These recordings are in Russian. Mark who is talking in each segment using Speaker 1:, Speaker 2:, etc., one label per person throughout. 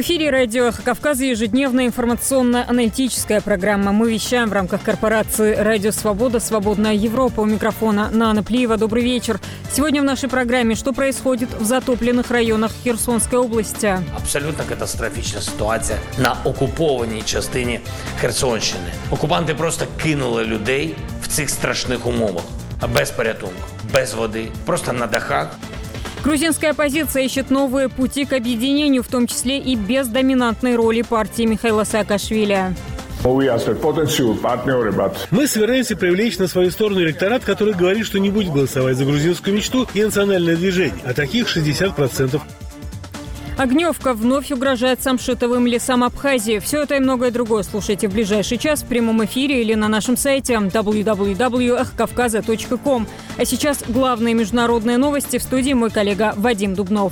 Speaker 1: эфире радио «Эхо Кавказа» ежедневная информационно-аналитическая программа. Мы вещаем в рамках корпорации «Радио Свобода», «Свободная Европа». У микрофона Нана Плиева. Добрый вечер. Сегодня в нашей программе что происходит в затопленных районах Херсонской области.
Speaker 2: Абсолютно катастрофічна ситуація на окупованій частині Херсонщини. Окупанти просто кинули людей в цих страшних умовах. Без порятунку, без води, просто на дахах.
Speaker 1: Грузинская оппозиция ищет новые пути к объединению, в том числе и без доминантной роли партии Михаила Саакашвили.
Speaker 3: Мы собираемся привлечь на свою сторону электорат, который говорит, что не будет голосовать за грузинскую мечту и национальное движение, а таких 60%.
Speaker 1: Огневка вновь угрожает самшитовым лесам Абхазии. Все это и многое другое слушайте в ближайший час в прямом эфире или на нашем сайте www.эхокавказа.ком. А сейчас главные международные новости. В студии мой коллега Вадим Дубнов.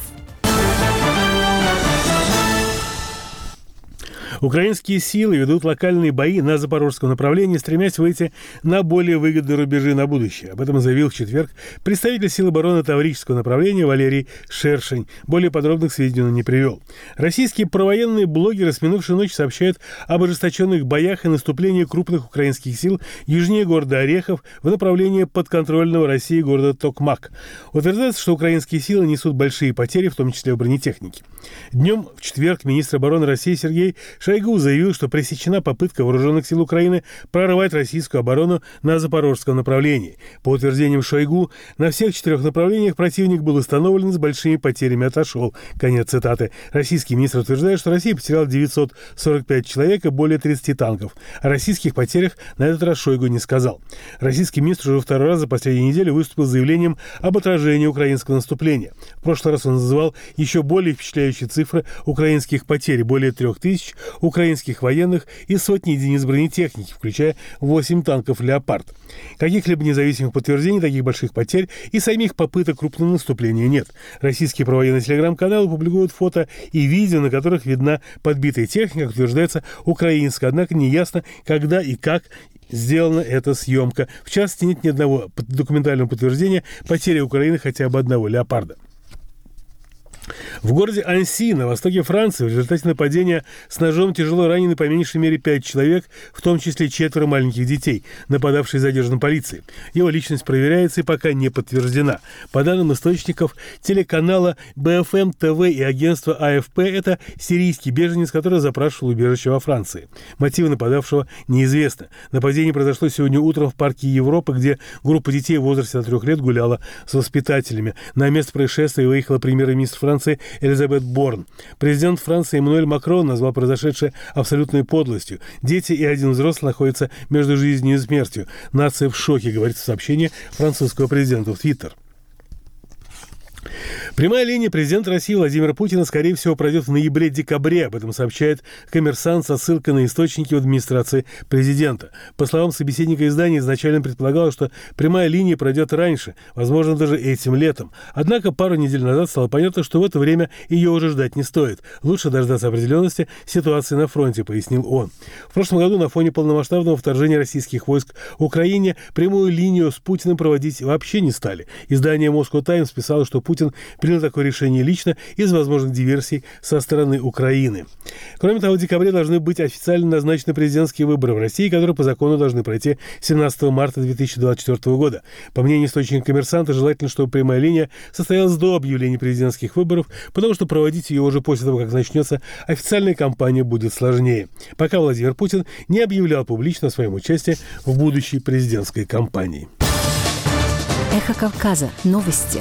Speaker 3: Украинские силы ведут локальные бои на запорожском направлении, стремясь выйти на более выгодные рубежи на будущее. Об этом заявил в четверг представитель сил обороны Таврического направления Валерий Шершень. Более подробных сведений он не привел. Российские провоенные блогеры с минувшей ночи сообщают об ожесточенных боях и наступлении крупных украинских сил южнее города Орехов в направлении подконтрольного России города Токмак. Утверждается, что украинские силы несут большие потери, в том числе в бронетехнике. Днем в четверг министр обороны России Сергей Шойгу заявил, что пресечена попытка вооруженных сил Украины прорвать российскую оборону на запорожском направлении. По утверждениям Шойгу, на всех 4 направлениях противник был остановлен и с большими потерями отошел. Конец цитаты. Российский министр утверждает, что Россия потеряла 945 человек и более 30 танков. О российских потерях на этот раз Шойгу не сказал. Российский министр уже второй раз за последнюю неделю выступил с заявлением об отражении украинского наступления. В прошлый раз он называл еще более впечатляющие цифры украинских потерь – более 3000 украинских военных и сотни единиц бронетехники, включая 8 танков «Леопард». Каких-либо независимых подтверждений таких больших потерь и самих попыток крупного наступления нет. Российские провоенные телеграм-каналы публикуют фото и видео, на которых видна подбитая техника, утверждается украинская, однако неясно, когда и как сделана эта съемка. В частности, нет ни одного документального подтверждения потери Украины хотя бы одного «Леопарда». В городе Анси, на востоке Франции, в результате нападения с ножом тяжело ранены по меньшей мере 5 человек, в том числе 4 маленьких детей. Нападавший задержан полицией. Его личность проверяется и пока не подтверждена. По данным источников телеканала БФМ ТВ и агентства АФП, это сирийский беженец, который запрашивал убежище во Франции. Мотивы нападавшего неизвестны. Нападение произошло сегодня утром в парке Европы, где группа детей в возрасте до 3 лет гуляла с воспитателями. На место происшествия выехала премьер-министр Франции Элизабет Борн. Президент Франции Эммануэль Макрон назвал произошедшее абсолютной подлостью. Дети и один взрослый находятся между жизнью и смертью. Нация в шоке, говорится в сообщении французского президента в Твиттер. Прямая линия президента России Владимира Путина, скорее всего, пройдет в ноябре-декабре. Об этом сообщает «Коммерсант» со ссылкой на источники в администрации президента. По словам собеседника издания, изначально предполагалось, что прямая линия пройдет раньше, возможно, даже этим летом. Однако пару недель назад стало понятно, что в это время ее уже ждать не стоит. Лучше дождаться определенности ситуации на фронте, пояснил он. В прошлом году на фоне полномасштабного вторжения российских войск в Украине прямую линию с Путиным проводить вообще не стали. Издание «Moscow Times» писало, что Путин принял такое решение лично из возможных диверсий со стороны Украины. Кроме того, в декабре должны быть официально назначены президентские выборы в России, которые по закону должны пройти 17 марта 2024 года. По мнению источника «Коммерсанта», желательно, чтобы прямая линия состоялась до объявления президентских выборов, потому что проводить ее уже после того, как начнется официальная кампания, будет сложнее. Пока Владимир Путин не объявлял публично о своем участии в будущей президентской кампании.
Speaker 4: Эхо Кавказа. Новости.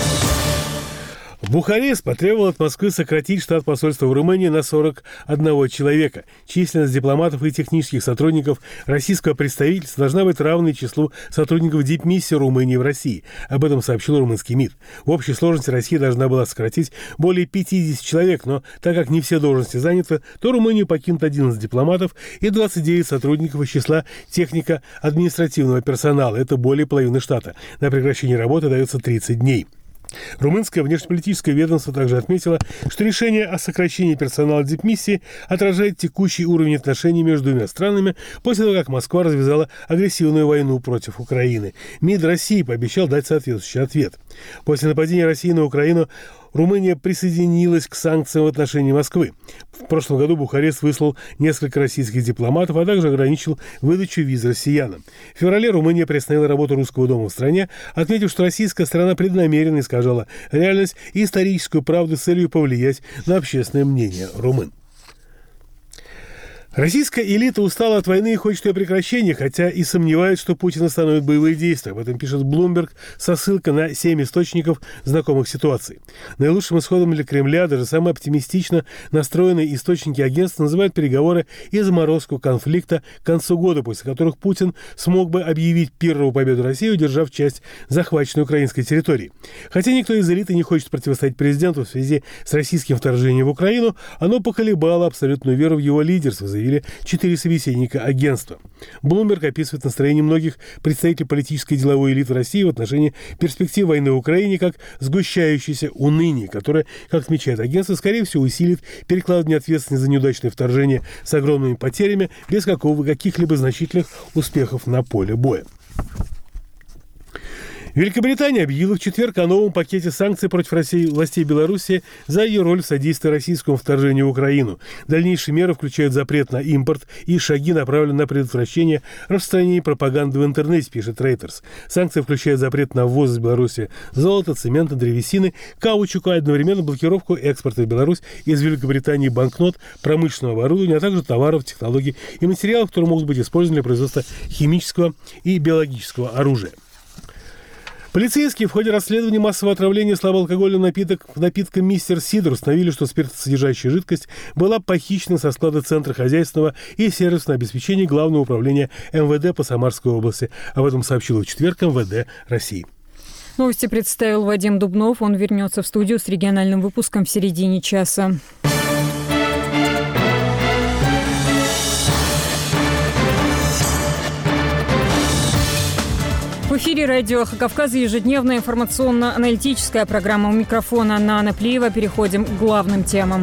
Speaker 3: Бухарест потребовал от Москвы сократить штат посольства в Румынии на 41 человека. Численность дипломатов и технических сотрудников российского представительства должна быть равной числу сотрудников дипмиссии Румынии в России. Об этом сообщил румынский МИД. В общей сложности Россия должна была сократить более 50 человек, но так как не все должности заняты, то Румынию покинут 11 дипломатов и 29 сотрудников из числа технико-административного персонала. Это более половины штата. На прекращение работы дается 30 дней. Румынское внешнеполитическое ведомство также отметило, что решение о сокращении персонала дипмиссии отражает текущий уровень отношений между двумя странами после того, как Москва развязала агрессивную войну против Украины. МИД России пообещал дать соответствующий ответ. После нападения России на Украину Румыния присоединилась к санкциям в отношении Москвы. В прошлом году Бухарест выслал несколько российских дипломатов, а также ограничил выдачу виз россиянам. В феврале Румыния приостановила работу Русского дома в стране, отметив, что российская сторона преднамеренно искажала реальность и историческую правду с целью повлиять на общественное мнение румын. Российская элита устала от войны и хочет ее прекращения, хотя и сомневается, что Путин остановит боевые действия. Об этом пишет Bloomberg со ссылкой на 7 источников знакомых ситуаций. Наилучшим исходом для Кремля даже самые оптимистично настроенные источники агентства называют переговоры и заморозку конфликта к концу года, после которых Путин смог бы объявить первую победу России, удержав часть захваченной украинской территории. Хотя никто из элиты не хочет противостоять президенту в связи с российским вторжением в Украину, оно поколебало абсолютную веру в его лидерство, заявили 4 собеседника агентства. Bloomberg описывает настроение многих представителей политической и деловой элиты России в отношении перспектив войны в Украине как сгущающееся уныние, которое, как отмечает агентство, скорее всего усилит перекладывание ответственности за неудачное вторжение с огромными потерями без каких-либо значительных успехов на поле боя. Великобритания объявила в четверг о новом пакете санкций против властей Беларуси за ее роль в содействии российскому вторжению в Украину. Дальнейшие меры включают запрет на импорт и шаги, направленные на предотвращение распространения пропаганды в интернете, пишет Reuters. Санкции включают запрет на ввоз из Беларуси золота, цемента, древесины, каучука, одновременно блокировку экспорта в Беларусь из Великобритании банкнот, промышленного оборудования, а также товаров, технологий и материалов, которые могут быть использованы для производства химического и биологического оружия. Полицейские в ходе расследования массового отравления слабоалкогольным напитком «Мистер Сидор» установили, что спиртосодержащая жидкость была похищена со склада Центра хозяйственного и сервисного обеспечения Главного управления МВД по Самарской области. Об этом сообщило в четверг МВД России.
Speaker 1: Новости представил Вадим Дубнов. Он вернется в студию с региональным выпуском в середине часа. В эфире радио «Эхо Кавказа» ежедневная информационно-аналитическая программа. У микрофона Нана Плиева. Переходим к главным темам.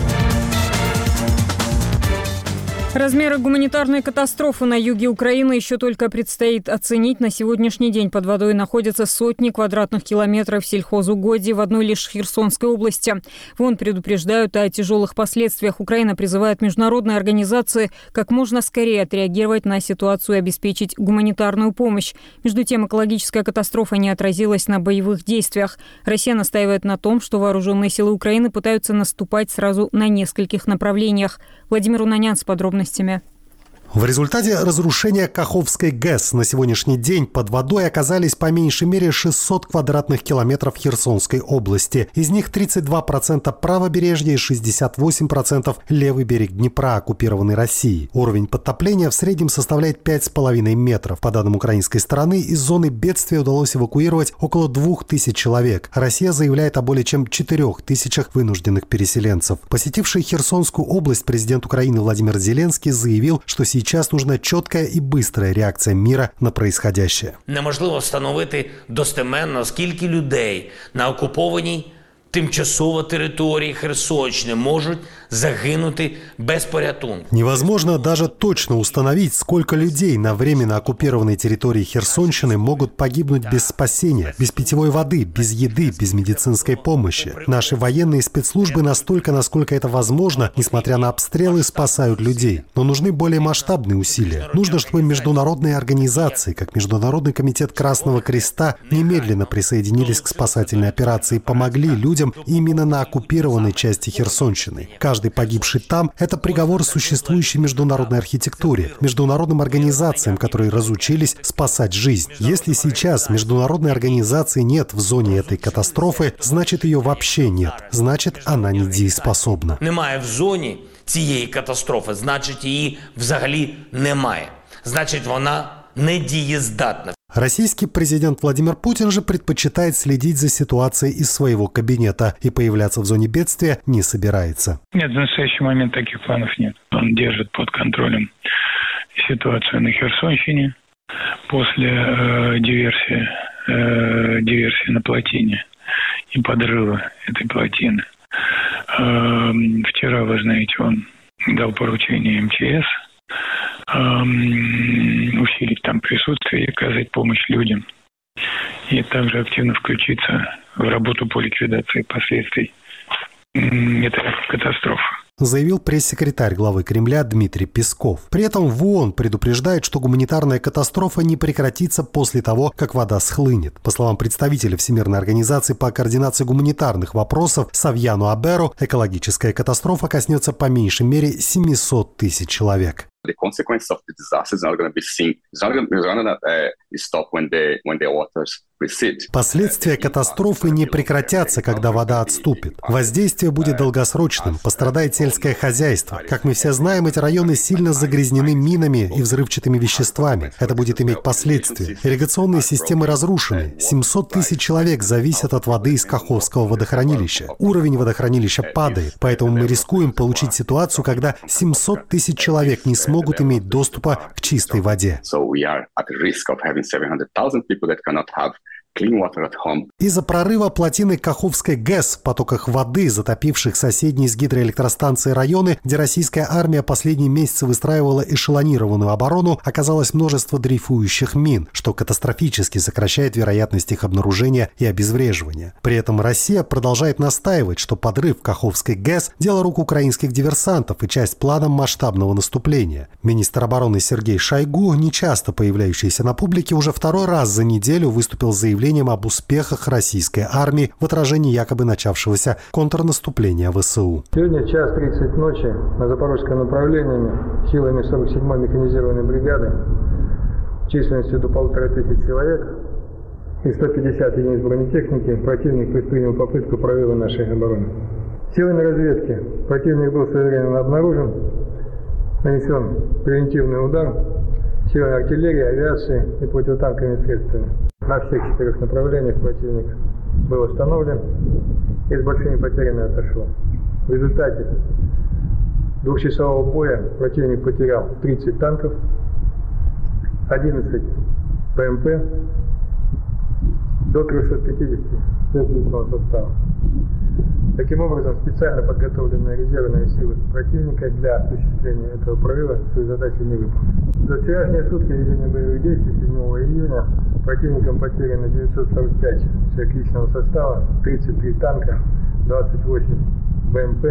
Speaker 1: Размеры гуманитарной катастрофы на юге Украины еще только предстоит оценить. На сегодняшний день под водой находятся сотни квадратных километров сельхозугодий в одной лишь Херсонской области. ВОН предупреждают о тяжелых последствиях. Украина призывает международные организации как можно скорее отреагировать на ситуацию и обеспечить гуманитарную помощь. Между тем, экологическая катастрофа не отразилась на боевых действиях. Россия настаивает на том, что вооруженные силы Украины пытаются наступать сразу на нескольких направлениях. Владимир Унанян с подробностями.
Speaker 5: В результате разрушения Каховской ГЭС на сегодняшний день под водой оказались по меньшей мере 600 квадратных километров Херсонской области. Из них 32% правобережья и 68% левый берег Днепра, оккупированный Россией. Уровень подтопления в среднем составляет 5,5 метров. По данным украинской стороны, из зоны бедствия удалось эвакуировать около 2000 человек. Россия заявляет о более чем 4000 вынужденных переселенцев. Посетивший Херсонскую область президент Украины Владимир Зеленский заявил, что сейчас нужна чітка і бистра реакція міра на происходящее.
Speaker 2: Неможливо встановити достеменно, скільки людей на окупованій тимчасово території Херсонщини можуть загинути без порятунку.
Speaker 5: Невозможно даже точно установить, сколько людей на временно оккупированной территории Херсонщины могут погибнуть без спасения, без питьевой воды, без еды, без медицинской помощи. Наши военные спецслужбы настолько, насколько это возможно, несмотря на обстрелы, спасают людей. Но нужны более масштабные усилия. Нужно, чтобы международные организации, как Международный комитет Красного Креста, немедленно присоединились к спасательной операции и помогли людям именно на оккупированной части Херсонщины. Каждый погибший там – это приговор существующей международной архитектуре, международным организациям, которые разучились спасать жизнь. Если сейчас международной организации нет в зоне этой катастрофы, значит ее вообще нет. Значит, она недееспособна.
Speaker 2: Немає в зоні цієї катастрофи, значить її взагалі немає. Значить вона недієздатна.
Speaker 5: Российский президент Владимир Путин же предпочитает следить за ситуацией из своего кабинета и появляться в зоне бедствия не собирается.
Speaker 6: Нет, в настоящий момент таких планов нет. Он держит под контролем ситуацию на Херсонщине после диверсии на плотине и подрыва этой плотины. Вчера, вы знаете, он дал поручение МЧС усилить там присутствие и оказать помощь людям. и также активно включиться в работу по ликвидации последствий этой катастрофы,
Speaker 5: заявил пресс-секретарь главы Кремля Дмитрий Песков. При этом в ООН предупреждают, что гуманитарная катастрофа не прекратится после того, как вода схлынет. По словам представителя Всемирной организации по координации гуманитарных вопросов Савьяну Аберу, экологическая катастрофа коснется по меньшей мере 700 тысяч человек.
Speaker 7: The consequences of the disaster is not going to be seen. It's not going to stop when the waters recede.
Speaker 5: Последствия катастрофы не прекратятся, когда вода отступит. Воздействие будет долгосрочным, пострадает сельское хозяйство. Как мы все знаем, эти районы сильно загрязнены минами и взрывчатыми веществами. Это будет иметь последствия. Ирригационные системы разрушены. 700 тысяч человек зависят от воды из Каховского водохранилища. Уровень водохранилища падает, поэтому мы рискуем получить ситуацию, когда 700 тысяч человек не смогут иметь доступа к чистой воде. Из-за прорыва плотины Каховской ГЭС в потоках воды, затопивших соседние с гидроэлектростанцией районы, где российская армия последние месяцы выстраивала эшелонированную оборону, оказалось множество дрейфующих мин, что катастрофически сокращает вероятность их обнаружения и обезвреживания. При этом Россия продолжает настаивать, что подрыв Каховской ГЭС – дело рук украинских диверсантов и часть плана масштабного наступления. Министр обороны Сергей Шойгу, нечасто появляющийся на публике, уже второй раз за неделю выступил с заявлением об успехах российской армии в отражении якобы начавшегося контрнаступления ВСУ.
Speaker 8: Сегодня час 30 ночи на запорожском направлении силами 47-й механизированной бригады численностью до 1500 человек и 150 единиц бронетехники противник предпринял попытку прорыва нашей обороны. Силами разведки противник был своевременно обнаружен, нанесен превентивный удар силами артиллерии, авиации и противотанковыми средствами. На всех 4 направлениях противник был остановлен и с большими потерями отошел. В результате двухчасового боя противник потерял 30 танков, 11 БМП, до 350 личного состава. Таким образом, специально подготовленные резервные силы противника для осуществления этого прорыва свои задачи не выполнили. За вчерашние сутки ведения боевых действий 7 июня противником потеряно 945 человек личного состава, 33 танка, 28 БМП,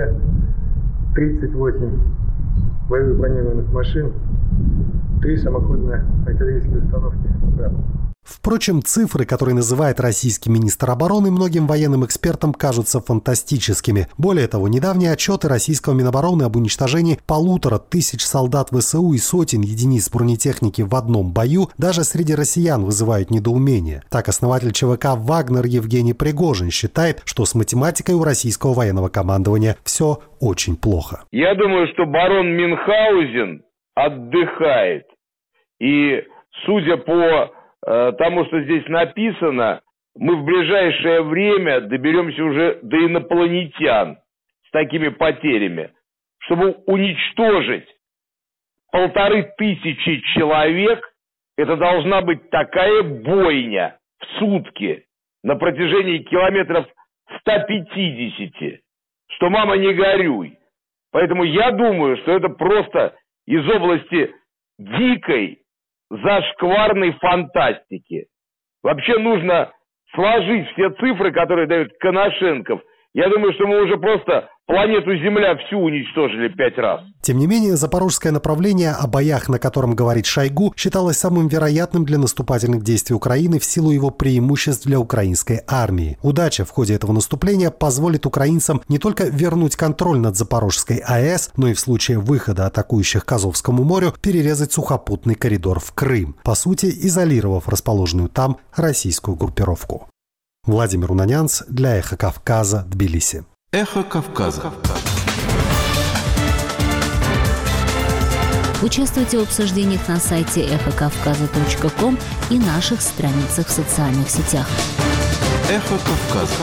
Speaker 8: 38 боевых бронированных машин, 3 самоходные артиллерийские установки «Град».
Speaker 5: Впрочем, цифры, которые называет российский министр обороны, многим военным экспертам кажутся фантастическими. Более того, недавние отчеты российского Минобороны об уничтожении 1500 солдат ВСУ и сотен единиц бронетехники в одном бою даже среди россиян вызывают недоумение. Так, основатель ЧВК «Вагнер» Евгений Пригожин считает, что с математикой у российского военного командования все очень плохо.
Speaker 9: Я думаю, что барон Мюнхгаузен отдыхает. И, судя по тому, что здесь написано, мы в ближайшее время доберемся уже до инопланетян с такими потерями, чтобы уничтожить 1500 человек. Это должна быть такая бойня в сутки на протяжении километров 150, что мама не горюй. Поэтому я думаю, что это просто из области дикой, зашкварной фантастики. Вообще нужно сложить все цифры, которые дает Коношенков. Я думаю, что мы уже просто планету Земля всю уничтожили 5 раз.
Speaker 5: Тем не менее, запорожское направление, о боях, на котором говорит Шойгу, считалось самым вероятным для наступательных действий Украины в силу его преимуществ для украинской армии. Удача в ходе этого наступления позволит украинцам не только вернуть контроль над Запорожской АЭС, но и в случае выхода атакующих к Азовскому морю перерезать сухопутный коридор в Крым, по сути, изолировав расположенную там российскую группировку. Владимир Унанянц для «Эхо Кавказа», Тбилиси.
Speaker 10: «Эхо Кавказа».
Speaker 4: Участвуйте в обсуждениях на сайте эхокавказа.ком и наших страницах в социальных сетях.
Speaker 10: «Эхо Кавказа».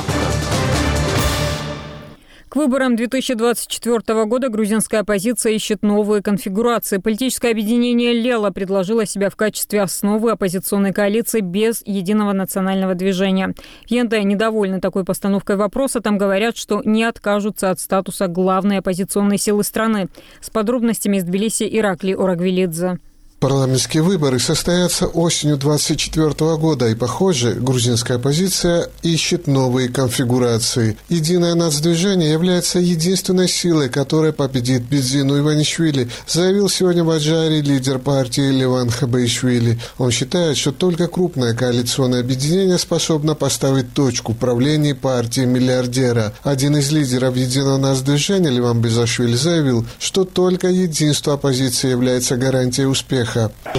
Speaker 1: К выборам 2024 года грузинская оппозиция ищет новые конфигурации. Политическое объединение «Лела» предложило себя в качестве основы оппозиционной коалиции без единого национального движения. Енты недовольны такой постановкой вопроса. Там говорят, что не откажутся от статуса главной оппозиционной силы страны. С подробностями из Тбилиси Ираклий Орагвелидзе.
Speaker 11: Парламентские выборы состоятся осенью 2024 года, и, похоже, грузинская оппозиция ищет новые конфигурации. Единое нацдвижение является единственной силой, которая победит Бедзину Иванишвили, заявил сегодня в Аджаре лидер партии Леван Хабаишвили. Он считает, что только крупное коалиционное объединение способно поставить точку в правлении партии миллиардера. Один из лидеров Единого нацдвижения, Леван Безашвили, заявил, что только единство оппозиции является гарантией успеха.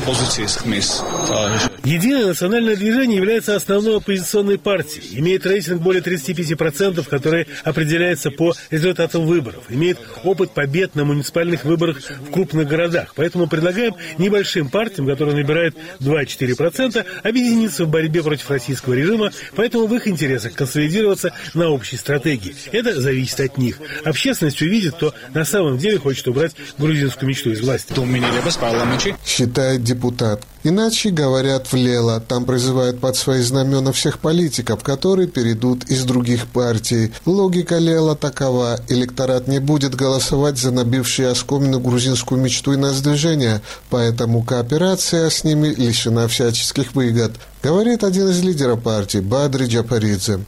Speaker 3: Единое национальное движение является основной оппозиционной партией, имеет рейтинг более 35%, который определяется по результатам выборов, имеет опыт побед на муниципальных выборах в крупных городах. Поэтому предлагаем небольшим партиям, которые набирают 2-4%, объединиться в борьбе против российского режима, поэтому в их интересах консолидироваться на общей стратегии. Это зависит от них. Общественность увидит, кто на самом деле хочет убрать грузинскую мечту из власти.
Speaker 11: Считает депутат. Иначе говорят в Лела. Там призывают под свои знамена всех политиков, которые перейдут из других партий. Логика Лела такова. Электорат не будет голосовать за набившие оскомину грузинскую мечту и нацдвижение, поэтому кооперация с ними лишена всяческих выгод, говорит один из лидеров партии Бадри Джапаридзе.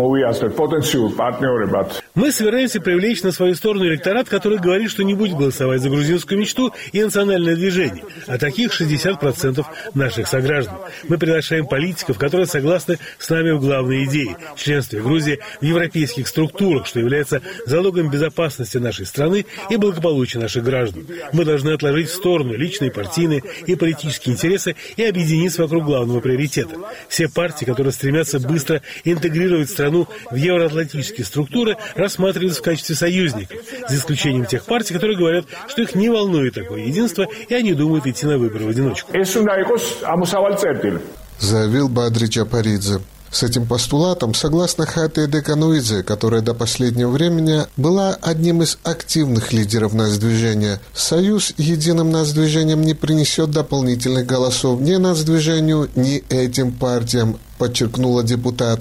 Speaker 3: Мы собираемся привлечь на свою сторону электорат, который говорит, что не будет голосовать за грузинскую мечту и национальное движение, а таких 60% наших сограждан. Мы приглашаем политиков, которые согласны с нами в главной идее – членстве Грузии в европейских структурах, что является залогом безопасности нашей страны и благополучия наших граждан. Мы должны отложить в сторону личные, партийные и политические интересы и объединиться вокруг главного приоритета. Все партии, которые стремятся быстро интегрировать страну в евроатлантические структуры, рассматриваются в качестве союзников, за исключением тех партий, которые говорят, что их не волнует такое единство, и они думают идти на выборы в одиночку.
Speaker 11: Заявил Бадри Джапаридзе. С этим постулатом согласна Хатия Декануидзе, которая до последнего времени была одним из активных лидеров нацдвижения. Союз единым нацдвижением не принесет дополнительных голосов ни нацдвижению, ни этим партиям, подчеркнула депутат.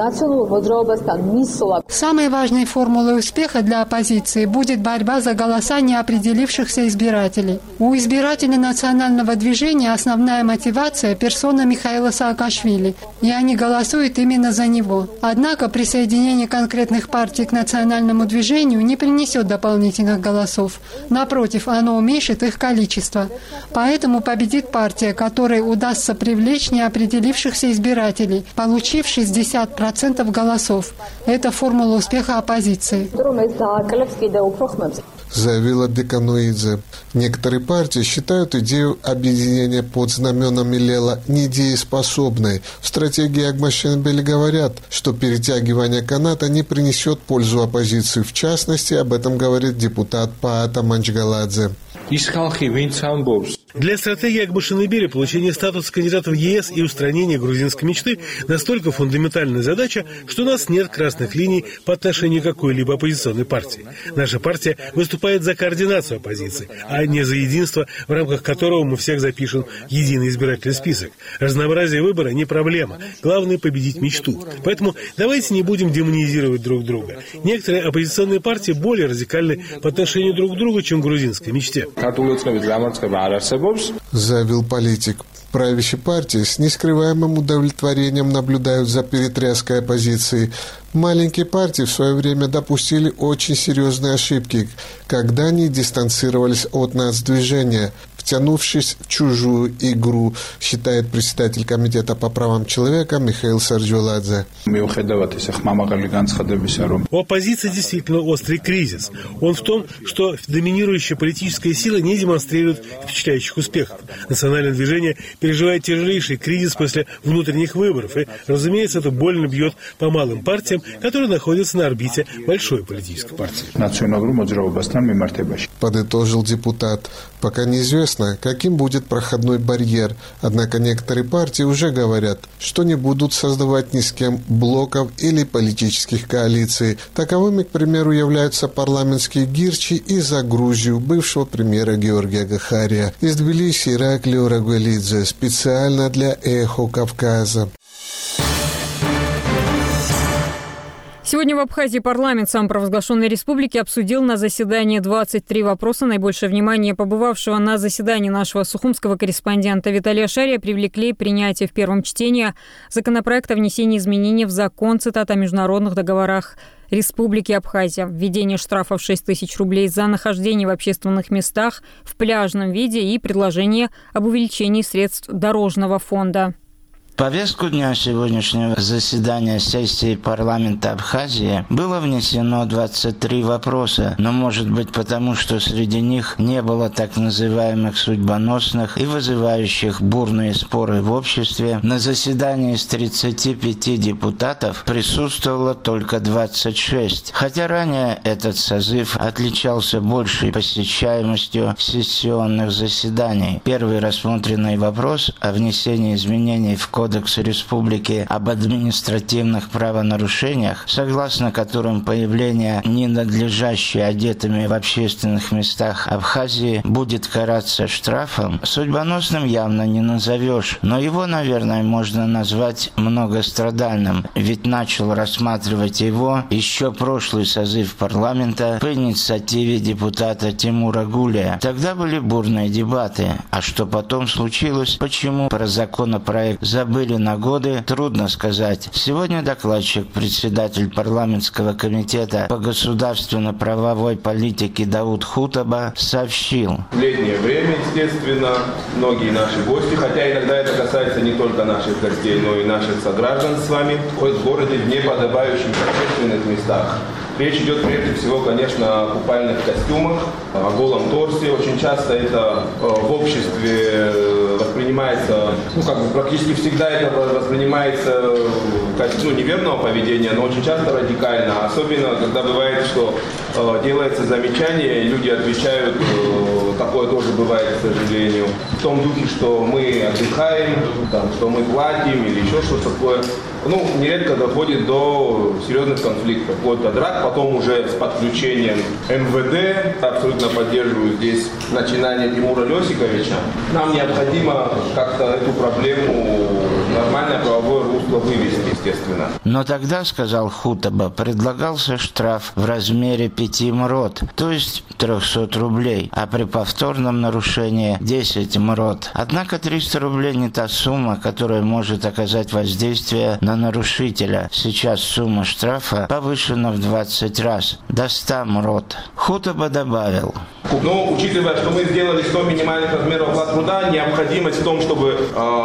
Speaker 12: Самой важной формулой успеха для оппозиции будет борьба за голоса неопределившихся избирателей. У избирателей национального движения основная мотивация – персона Михаила Саакашвили, и они голосуют именно за него. Однако присоединение конкретных партий к национальному движению не принесет дополнительных голосов. Напротив, оно уменьшит их количество. Поэтому победит партия, которой удастся привлечь неопределившихся избирателей, получив 60% голосов. Это формула успеха оппозиции.
Speaker 11: Заявила Декануидзе. Некоторые партии считают идею объединения под знаменами Лела недееспособной. В стратегии Агмашенбели говорят, что перетягивание каната не принесет пользу оппозиции. В частности, об этом говорит депутат Паата Манчгаладзе.
Speaker 3: Для стратегии Акбашенебели получение статуса кандидата в ЕС и устранение грузинской мечты настолько фундаментальная задача, что у нас нет красных линий по отношению к какой-либо оппозиционной партии. Наша партия выступает за координацию оппозиции, а не за единство, в рамках которого мы всех запишем в единый избирательный список. Разнообразие выбора не проблема. Главное – победить мечту. Поэтому давайте не будем демонизировать друг друга. Некоторые оппозиционные партии более радикальны по отношению друг к другу, чем к грузинской мечте.
Speaker 11: Заявил политик. Правящие партии с нескрываемым удовлетворением наблюдают за перетряской оппозиции. Маленькие партии в свое время допустили очень серьезные ошибки, когда они дистанцировались от нацдвижения, втянувшись в чужую игру, считает председатель Комитета по правам человека Михаил Сарджоладзе.
Speaker 3: У оппозиции действительно острый кризис. Он в том, что доминирующая политическая сила не демонстрирует впечатляющих успехов. Национальное движение переживает тяжелейший кризис после внутренних выборов, и, разумеется, это больно бьет по малым партиям, которые находятся на орбите большой политической партии.
Speaker 11: Подытожил депутат. Пока неизвестно, каким будет проходной барьер, однако некоторые партии уже говорят, что не будут создавать ни с кем блоков или политических коалиций. Таковыми, к примеру, являются парламентские гирчи и за Грузию бывшего премьера Георгия Гахария. Из Тбилиси Ираклио Рагуэлидзе специально для «Эхо Кавказа».
Speaker 1: Сегодня в Абхазии парламент самопровозглашенной республики обсудил на заседании 23 вопроса. Наибольшее внимание побывавшего на заседании нашего сухумского корреспондента Виталия Шария привлекли принятие в первом чтении законопроекта о внесении изменений в закон, цитата, о международных договорах Республики Абхазия, введение штрафов 6 тысяч рублей за нахождение в общественных местах в пляжном виде и предложение об увеличении средств дорожного фонда.
Speaker 13: В повестку дня сегодняшнего заседания сессии парламента Абхазии было внесено 23 вопроса, но, может быть, потому что среди них не было так называемых судьбоносных и вызывающих бурные споры в обществе, на заседании из 35 депутатов присутствовало только 26, хотя ранее этот созыв отличался большей посещаемостью сессионных заседаний. Первый рассмотренный вопрос о внесении изменений в Кодекс Республики об административных правонарушениях, согласно которым появление ненадлежащей одетыми в общественных местах Абхазии будет караться штрафом, судьбоносным явно не назовешь, но его, наверное, можно назвать многострадальным, ведь начал рассматривать его еще прошлый созыв парламента по инициативе депутата Тимура Гулия. Тогда были бурные дебаты, а что потом случилось, почему про законопроект забыли на годы, трудно сказать. Сегодня докладчик, председатель парламентского комитета по государственно-правовой политике Дауд Хутаба сообщил.
Speaker 14: В летнее время, естественно, многие наши гости, хотя иногда это касается не только наших гостей, но и наших сограждан с вами, ходят в городе в неподобающих общественных местах. Речь идет прежде всего, конечно, о купальных костюмах, о голом торсе. Очень часто это в обществе воспринимается, практически всегда это воспринимается в качестве неверного поведения, но очень часто радикально. Особенно, когда бывает, что делается замечание, и люди отвечают, такое тоже бывает, к сожалению, в том духе, что мы отдыхаем, что мы платим или еще что-то такое. Нередко доходит до серьезных конфликтов, вплоть до драк, потом уже с подключением МВД. Абсолютно поддерживаю здесь начинание Тимура Лёсиковича. Нам необходимо как-то эту проблему в нормальное правовое русло вывести, естественно.
Speaker 13: Но тогда, сказал Хутаба, предлагался штраф в размере 5 мрот, то есть 300 рублей, а при повторном нарушении 10 мрот. Однако 300 рублей не та сумма, которая может оказать воздействие на нарушителя. Сейчас сумма штрафа повышена в 20 раз, до 100 мрот. Хутаба добавил.
Speaker 14: Учитывая, что мы сделали 100 минимальных размеров оплат труда, необходимость в том, чтобы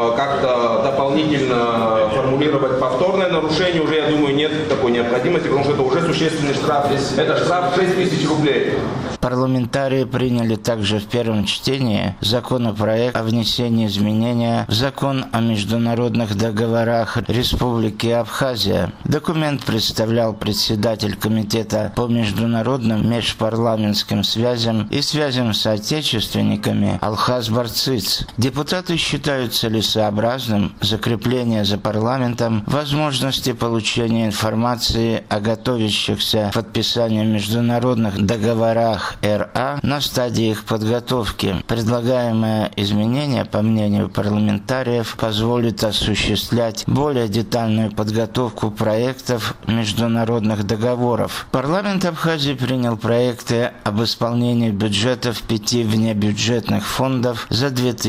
Speaker 14: как-то дополнительно формулировать повторное нарушение, уже, я думаю, нет такой необходимости, потому что это уже существенный штраф. Это штраф 6 тысяч рублей.
Speaker 13: Парламентарии приняли также в первом чтении законопроект о внесении изменения в закон о международных договорах Республики Абхазия. Документ представлял председатель комитета по международным межпарламентским связям и связям с отечественниками Алхаз Барциц. Депутаты считают целесообразным закрепление за парламентом возможности получения информации о готовящихся к подписанию международных договорах РА на стадии их подготовки. Предлагаемое изменение, по мнению парламентариев, позволит осуществлять более детальную подготовку проектов международных договоров. Парламент Абхазии принял проекты об исполнении бюджетов 5 внебюджетных фондов за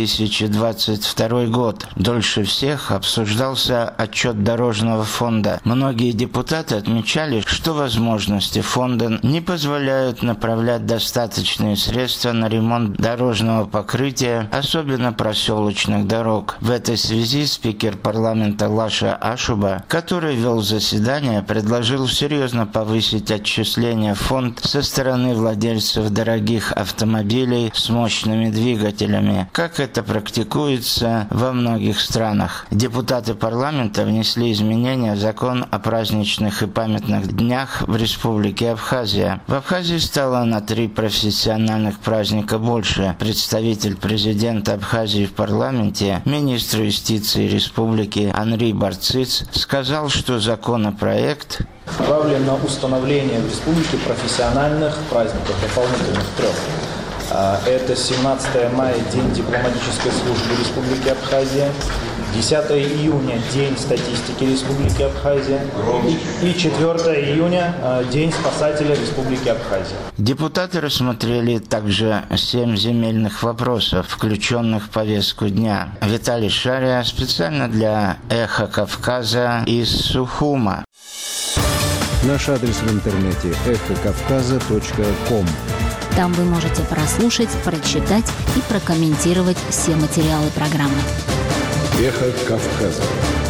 Speaker 13: 2022 год. Дольше всех обсуждался отчет Дорожного фонда. Многие депутаты отмечали, что возможности фонда не позволяют направлять достаточные средства на ремонт дорожного покрытия, особенно проселочных дорог. В этой связи спикер парламента Лаша Ашуба, который вел заседание, предложил серьезно повысить отчисления в фонд со стороны владельцев дорогих автомобилей с мощными двигателями, как это практикуется во многих странах. Депутаты парламента внесли изменения в закон о праздничных и памятных днях в Республике Абхазия. В Абхазии стало на 3 профессиональных праздника больше. Представитель президента Абхазии в парламенте, министр юстиции республики Анри Барциц, сказал, что законопроект
Speaker 15: направлен на установление в республике профессиональных праздников, дополнительных 3. Это 17 мая, День дипломатической службы Республики Абхазия, 10 июня – День статистики Республики Абхазия. И 4 июня – День спасателя Республики Абхазия.
Speaker 13: Депутаты рассмотрели также 7 земельных вопросов, включенных в повестку дня. Виталий Шария специально для «Эхо Кавказа» из Сухума.
Speaker 16: Наш адрес в интернете эхокавказа.ком.
Speaker 4: Там вы можете прослушать, прочитать и прокомментировать все материалы программы.
Speaker 16: Эхо Кавказа.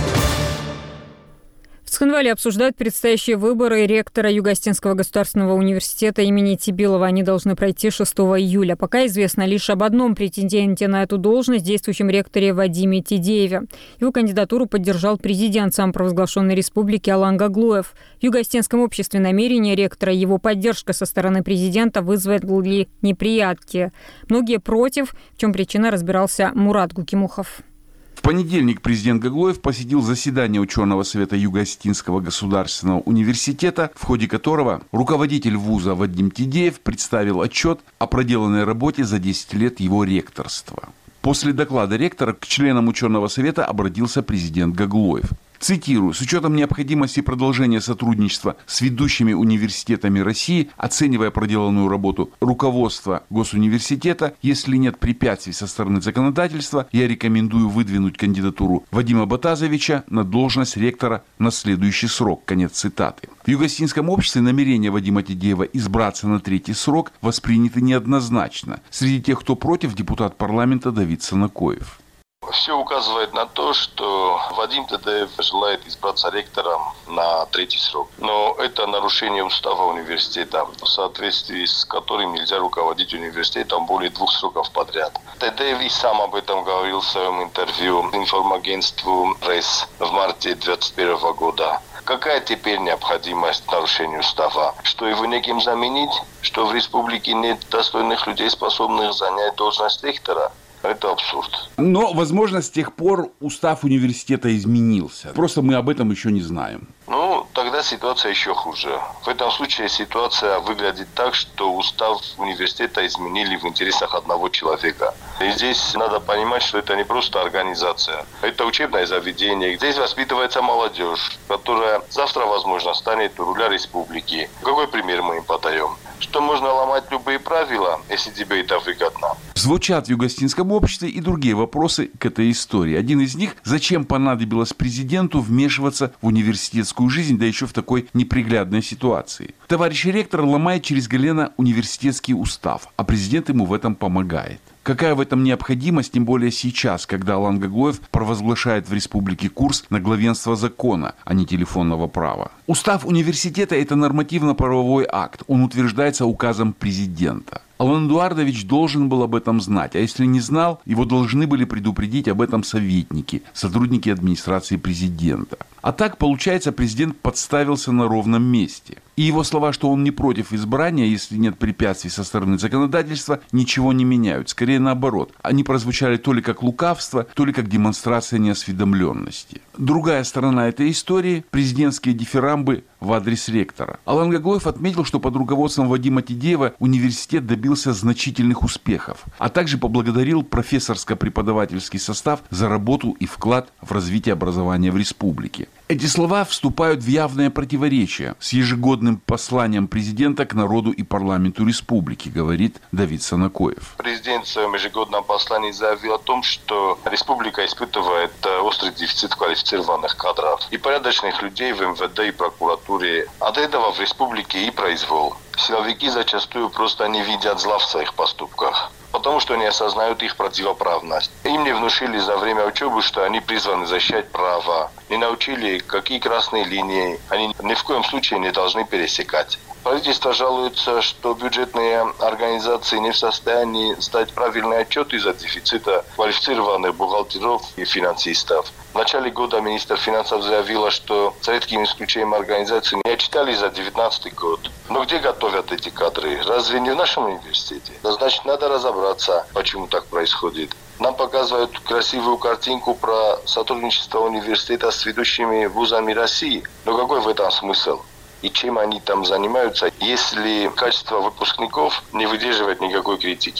Speaker 1: В Цхинвале обсуждают предстоящие выборы ректора Юго-Осетинского государственного университета имени Тибилова. Они должны пройти 6 июля. Пока известно лишь об одном претенденте на эту должность, действующем ректоре Вадиме Тидееве. Его кандидатуру поддержал президент самопровозглашенной республики Алан Гаглуев. В Юго-Осетинском обществе намерения ректора и его поддержка со стороны президента вызвали неприятки. Многие против, в чем причина, разбирался Мурат Гукимухов.
Speaker 17: В понедельник президент Гаглуев посетил заседание ученого совета Юго-Осетинского государственного университета, в ходе которого руководитель вуза Вадим Тидеев представил отчет о проделанной работе за 10 лет его ректорства. После доклада ректора к членам ученого совета обратился президент Гаглуев. Цитирую: «С учетом необходимости продолжения сотрудничества с ведущими университетами России, оценивая проделанную работу руководства госуниверситета, если нет препятствий со стороны законодательства, я рекомендую выдвинуть кандидатуру Вадима Батазовича на должность ректора на следующий срок». Конец цитаты. В Юго-Осетинском обществе намерение Вадима Тидеева избраться на 3-й срок восприняты неоднозначно. Среди тех, кто против, депутат парламента Давид Санакоев.
Speaker 18: Все указывает на то, что Вадим Тидеев желает избраться ректором на 3-й срок. Но это нарушение устава университета, в соответствии с которым нельзя руководить университетом более 2 сроков подряд. Тидеев и сам об этом говорил в своем интервью информагентству РЕС в марте 2021 года. Какая теперь необходимость нарушения устава? Что его неким заменить? Что в республике нет достойных людей, способных занять должность ректора? Это абсурд.
Speaker 17: Но, возможно, с тех пор устав университета изменился. Просто мы об этом еще не знаем.
Speaker 18: Тогда ситуация еще хуже. В этом случае ситуация выглядит так, что устав университета изменили в интересах одного человека. И здесь надо понимать, что это не просто организация. Это учебное заведение. Здесь воспитывается молодежь, которая завтра, возможно, станет у руля республики. Какой пример мы им подаем? Что можно ломать любые правила, если тебе это выгодно.
Speaker 17: Звучат в Юго-Осетинском обществе и другие вопросы к этой истории. Один из них: зачем понадобилось президенту вмешиваться в университетскую жизнь, да еще в такой неприглядной ситуации? Товарищ ректор ломает через колено университетский устав, а президент ему в этом помогает. Какая в этом необходимость, тем более сейчас, когда Алан Гаглуев провозглашает в республике курс на главенство закона, а не телефонного права? Устав университета – это нормативно-правовой акт. Он утверждается указом президента. Алан Эдуардович должен был об этом знать, а если не знал, его должны были предупредить об этом советники, сотрудники администрации президента. А так, получается, президент подставился на ровном месте. И его слова, что он не против избрания, если нет препятствий со стороны законодательства, ничего не меняют. Скорее наоборот. Они прозвучали то ли как лукавство, то ли как демонстрация неосведомленности. Другая сторона этой истории – президентские дифирамбы в адрес ректора. Алан Гаглуев отметил, что под руководством Вадима Тидеева университет добился значительных успехов, а также поблагодарил профессорско-преподавательский состав за работу и вклад в развитие образования в республике. Эти слова вступают в явное противоречие с ежегодным посланием президента к народу и парламенту республики, говорит Давид Санакоев.
Speaker 18: Президент в своем ежегодном послании заявил о том, что республика испытывает острый дефицит квалифицированных кадров и порядочных людей в МВД и прокуратуре. От этого в республике и произвол. Силовики зачастую просто не видят зла в своих поступках, потому что не осознают их противоправность. Им не внушили за время учебы, что они призваны защищать право, не научили, какие красные линии они ни в коем случае не должны пересекать. Правительство жалуется, что бюджетные организации не в состоянии сдать правильный отчет из-за дефицита квалифицированных бухгалтеров и финансистов. В начале года министр финансов заявила, что за редким исключением организации не отчитали за 2019 год. Но где готовят эти кадры? Разве не в нашем университете? Значит, надо разобраться, почему так происходит. Нам показывают красивую картинку про сотрудничество университета с ведущими вузами России. Но какой в этом смысл? И чем они там занимаются, если качество выпускников не выдерживает никакой критики?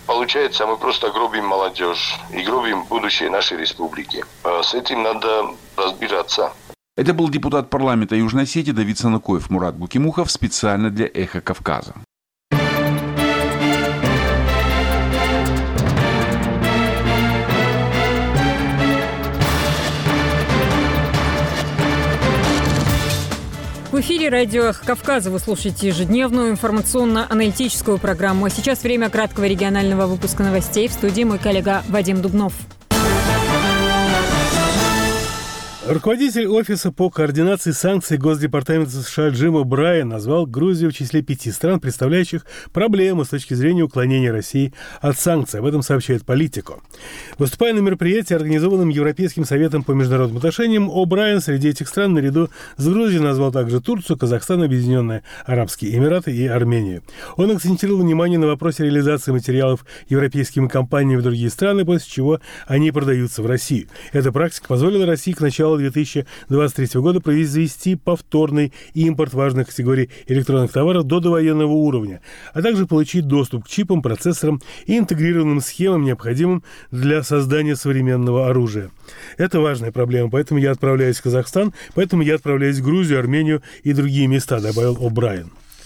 Speaker 18: получается, мы просто гробим молодежь и гробим будущее нашей республики. С этим надо разбираться.
Speaker 17: Это был депутат парламента Южной Осетии Давид Санукоев. Мурат Букимухов специально для «Эхо Кавказа».
Speaker 1: В эфире радио «Эхо Кавказа» вы слушаете ежедневную информационно-аналитическую программу. А сейчас время краткого регионального выпуска новостей. В студии мой коллега Вадим Дубнов.
Speaker 3: Руководитель Офиса по координации санкций Госдепартамента США Джим О'Брайен назвал Грузию в числе 5 стран, представляющих проблему с точки зрения уклонения России от санкций. Об этом сообщает Политико. Выступая на мероприятии, организованном Европейским советом по международным отношениям, О'Брайен среди этих стран наряду с Грузией назвал также Турцию, Казахстан, Объединенные Арабские Эмираты и Армению. Он акцентировал внимание на вопросе реализации материалов европейскими компаниями в другие страны, после чего они продаются в Россию. Эта практика позволила России к началу 2023 года произвести повторный импорт важных категорий электронных товаров до довоенного уровня, а также получить доступ к чипам, процессорам и интегрированным схемам, необходимым для создания современного оружия. Это важная проблема, поэтому я отправляюсь в Казахстан, поэтому я отправляюсь в Грузию, Армению и другие места, добавил О'Брайен.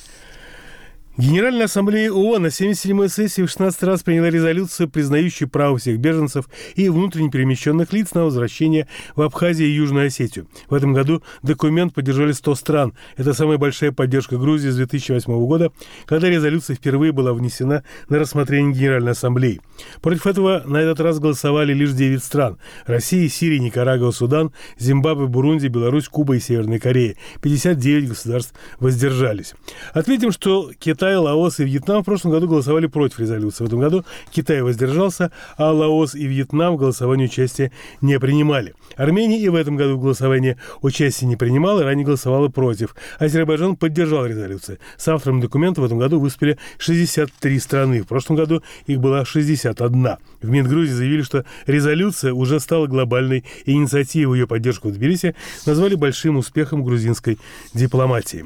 Speaker 3: Генеральная ассамблея ООН на 77-й сессии в 16 раз приняла резолюцию, признающую право всех беженцев и внутренне перемещенных лиц на возвращение в Абхазию и Южную Осетию. В этом году документ поддержали 100 стран. Это самая большая поддержка Грузии с 2008 года, когда резолюция впервые была внесена на рассмотрение Генеральной ассамблеи. Против этого на этот раз голосовали лишь 9 стран. Россия, Сирия, Никарагуа, Судан, Зимбабве, Бурунди, Беларусь, Куба и Северная Корея. 59 государств воздержались. Отметим, что Китай, Лаос и Вьетнам в прошлом году голосовали против резолюции. В этом году Китай воздержался, а Лаос и Вьетнам в голосовании участия не принимали. Армения и в этом году в голосовании участия не принимала, ранее голосовала против. Азербайджан поддержал резолюцию. С автором документа в этом году выступили 63 страны. В прошлом году их было 61. В МИД Грузии заявили, что резолюция уже стала глобальной инициативой. Ее поддержку в Тбилиси назвали большим успехом грузинской дипломатии.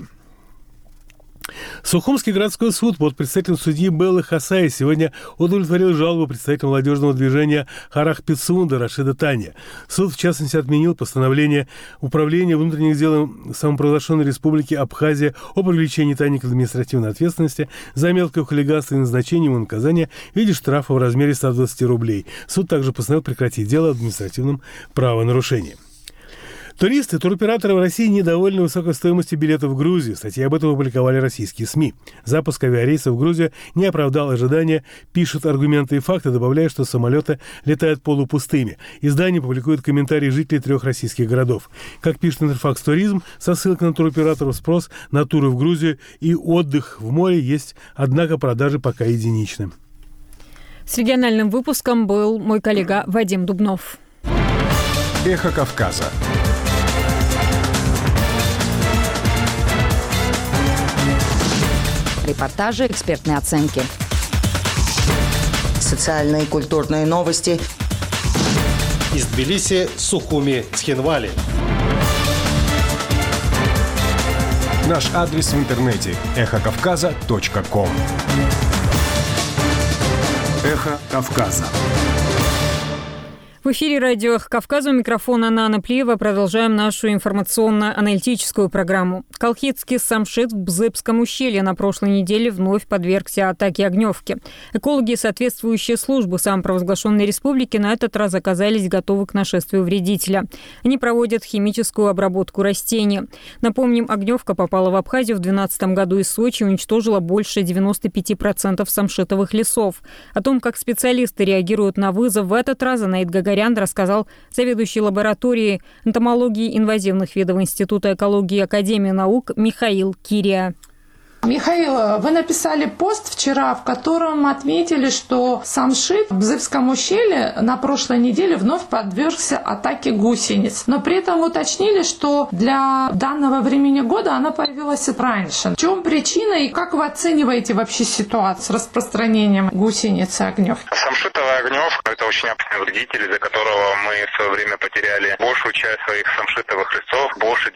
Speaker 3: Сухумский городской суд под председателем судьи Беллы Хасаи сегодня удовлетворил жалобу представителя молодежного движения Харах Пицунда Рашида Таня. Суд, в частности, отменил постановление Управления внутренних дел самопровозглашенной республики Абхазия о привлечении Тани к административной ответственности за мелкое хулиганство и назначении ему наказания в виде штрафа в размере 120 рублей. Суд также постановил прекратить дело административным правонарушением. Туристы и туроператоры в России недовольны высокой стоимостью билетов в Грузию. Статьи об этом опубликовали российские СМИ. Запуск авиарейсов в Грузию не оправдал ожидания, пишут аргументы и факты, добавляя, что самолеты летают полупустыми. Издание публикует комментарии жителей 3 российских городов. Как пишет Интерфакс Туризм, со ссылкой на туроператоров, спрос на туры в Грузию и отдых в море есть, однако продажи пока единичны.
Speaker 1: С региональным выпуском был мой коллега Вадим Дубнов.
Speaker 16: Эхо Кавказа.
Speaker 19: Репортажи, экспертные оценки. Социальные и культурные новости.
Speaker 20: Из Тбилиси, Сухуми, Цхинвали.
Speaker 16: Наш адрес в интернете – эхокавказа.ком. Эхо Кавказа.
Speaker 1: В эфире радио «Эхо Кавказа», у микрофона Нана Плиева. Продолжаем нашу информационно-аналитическую программу. Колхидский самшит в Бзыбском ущелье на прошлой неделе вновь подвергся атаке огневки. Экологи и соответствующие службы самопровозглашенной республики на этот раз оказались готовы к нашествию вредителя. Они проводят химическую обработку растений. Напомним, огневка попала в Абхазию в 2012 году из Сочи и уничтожила больше 95% самшитовых лесов. О том, как специалисты реагируют на вызов в этот раз, Анаид Гагарян рассказал заведующий лабораторией энтомологии инвазивных видов Института экологии и Академии наук Михаил Кирия.
Speaker 21: Михаил, вы написали пост вчера, в котором отметили, что самшит в Бзыбском ущелье на прошлой неделе вновь подвергся атаке гусениц. Но при этом уточнили, что для данного времени года она появилась раньше. В чем причина и как вы оцениваете вообще ситуацию с распространением гусеницы огневки?
Speaker 22: Самшитовая
Speaker 2: огневка – это очень опасный вредитель, из-за которого мы в свое время потеряли большую часть своих самшитовых лесов. Больше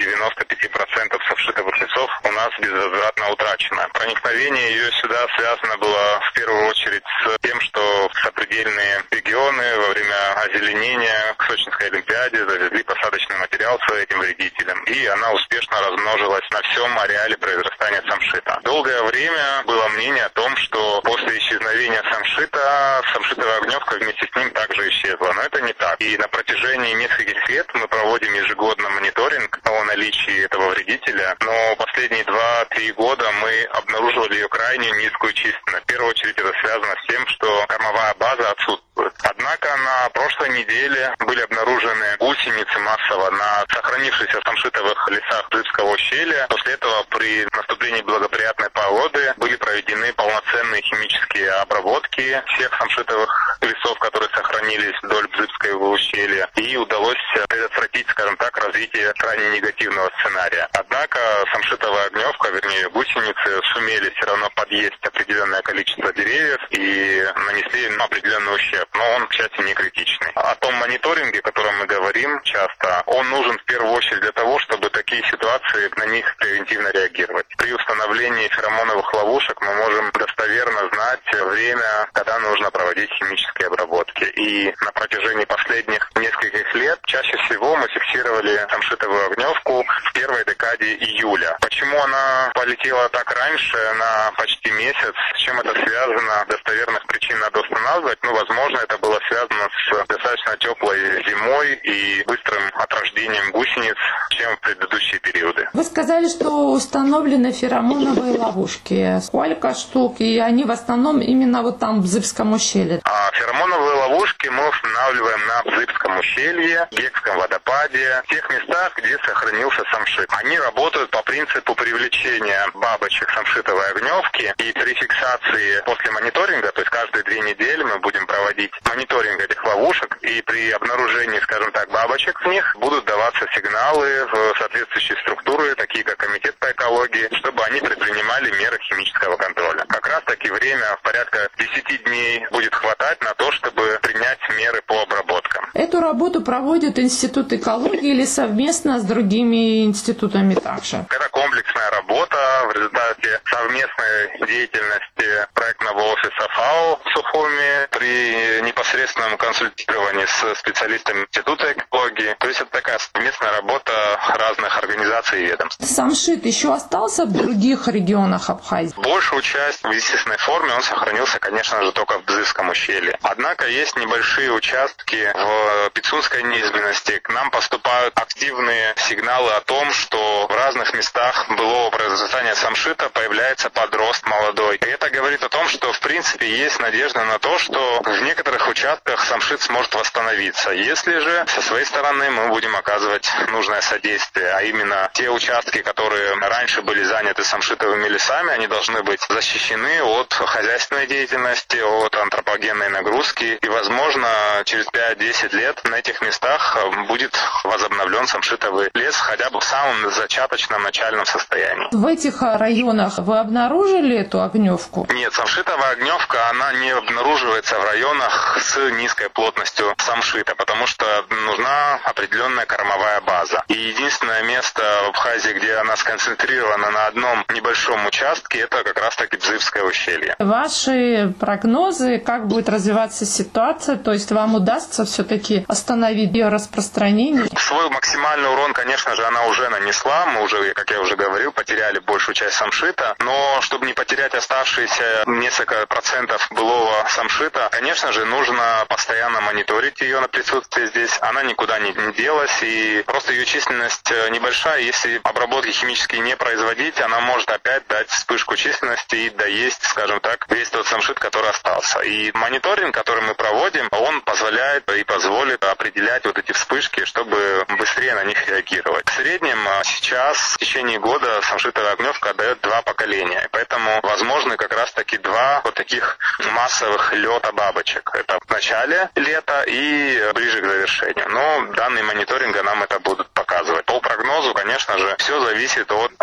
Speaker 2: 95% самшитовых лесов у нас безвозвратно утрачено. Проникновение ее сюда связано было в первую очередь с тем, что в сопредельные регионы во время озеленения к Сочинской Олимпиаде завезли посадочный материал с этим вредителем. И она успешно размножилась на всем ареале произрастания самшита. Долгое время было мнение о том, что после исчезновения самшита, самшитовая огневка вместе с ним также исчезла. Но это не так. И на протяжении нескольких лет мы проводим ежегодно мониторинг о наличии этого вредителя. Но последние 2-3 года мы обнаруживали ее крайне низкую численность. В первую очередь это связано с тем, что кормовая база отсутствует. Однако на прошлой неделе были обнаружены гусеницы массово на сохранившихся самшитовых лесах Дзыбского ущелья. После этого при наступлении благоприятной погоды были проведены полноценные химические обработки всех самшитовых лесов, которые сохранились вдоль Дзыбского ущелья, и удалось предотвратить, скажем так, развитие крайне негативного сценария. Однако самшитовая огневка, вернее гусеницы, сумели все равно подъесть определенное количество деревьев и нанесли им определенный ущерб, но он, к счастью, не критичный. О том мониторинге, о котором мы говорим часто, он нужен в первую очередь для того, чтобы такие ситуации на них превентивно реагировать. При установлении феромоновых ловушек мы можем достоверно знать время, когда нужно проводить химические обработки. И на протяжении последних нескольких лет чаще всего мы фиксировали самшитовую огневку в первой декаде июля. Почему она полетела так раньше, на почти месяц? С чем это связано? Достоверных причин надо устанавливать. Возможно, это было связано с достаточно теплой зимой и быстрым отрождением гусениц, чем в предыдущие периоды.
Speaker 21: Вы сказали, что установлены феромоновые ловушки. Сколько штук? И они в основном именно вот там в Дзыбском ущелье.
Speaker 2: Феромоновые ловушки мы устанавливаем на Дзыбском ущелье, Гекском водопаде, в тех местах, где сохранился самшит. Они работают по принципу привлечения бабочек самшитовой огневки, и при фиксации после мониторинга, то есть каждые 2 недели мы будем проводить мониторинг этих ловушек, и при обнаружении, скажем так, бабочек в них будут даваться сигналы в соответствующие структуры, такие как Комитет по экологии, чтобы они предпринимали меры химического контроля. Как раз таки время в порядка 10 дней будет хватать на то, чтобы принять меры по обработкам.
Speaker 21: Эту работу проводит Институт экологии или совместно с другими институтами также?
Speaker 2: Это комплексная работа в результате совместной деятельности проектного офиса ФАО в Сухуми при непосредственном консультировании с специалистами Института экологии. То есть это такая совместная работа разных организаций и ведомств.
Speaker 21: Самшит еще остался в других регионах Абхазии?
Speaker 2: Большую часть в естественной форме он сохранился, конечно же, только в Дзыбском ущелье. Однако есть небольшие участки в Пицунской низменности. К нам поступают активные сигналы о том, что в разных местах былого произрастания самшита появляется подрост молодой. И это говорит о том, что в принципе есть надежда на то, что в некоторых участках самшит сможет восстановиться. Если же со своей стороны мы будем оказывать нужное содействие, а именно те участки, которые раньше были заняты самшитовыми лесами, они должны быть защищены от хозяйственной деятельности, от антропогенной нагрузки. И, возможно, через 5-10 лет на этих местах будет возобновлен самшитовый лес хотя бы в самом зачаточном начальном состоянии.
Speaker 21: В этих районах вы обнаружили эту огневку?
Speaker 2: Нет, самшитовая огневка, она не обнаруживается в районах с низкой плотностью самшита, потому что нужна определенная кормовая база. И единственное место в Абхазии, где она сконцентрирована на одном небольшом участке, это как раз-таки Дзыбское ущелье.
Speaker 21: Ваши прогнозы, как будет развиваться ситуация, то есть вам удастся все-таки остановить ее распространение?
Speaker 2: Свой максимальный урон, конечно же, она уже нанесла. Мы уже, как я уже говорил, потеряли большую часть самшита. Но чтобы не потерять оставшиеся несколько процентов былого самшита, конечно же, нужно постоянно мониторить ее на присутствие здесь. Она никуда не делась, и просто ее численность небольшая. Если обработки химические не производить, она может опять дать вспышку численности и доесть, скажем так, весь тот самшит, который остался. И мониторинг, который мы проводим, он позволяет и позволит определять вот эти вспышки, чтобы быстрее на них реагировать. В среднем сейчас, в течение года, самшитовая огневка дает 2 поколения. Поэтому возможны как раз-таки 2 вот таких массовых лета бабочек. Это в начале лета и ближе к завершению. Но данные мониторинга нам это будут показывать. По прогнозу, конечно же, все зависит от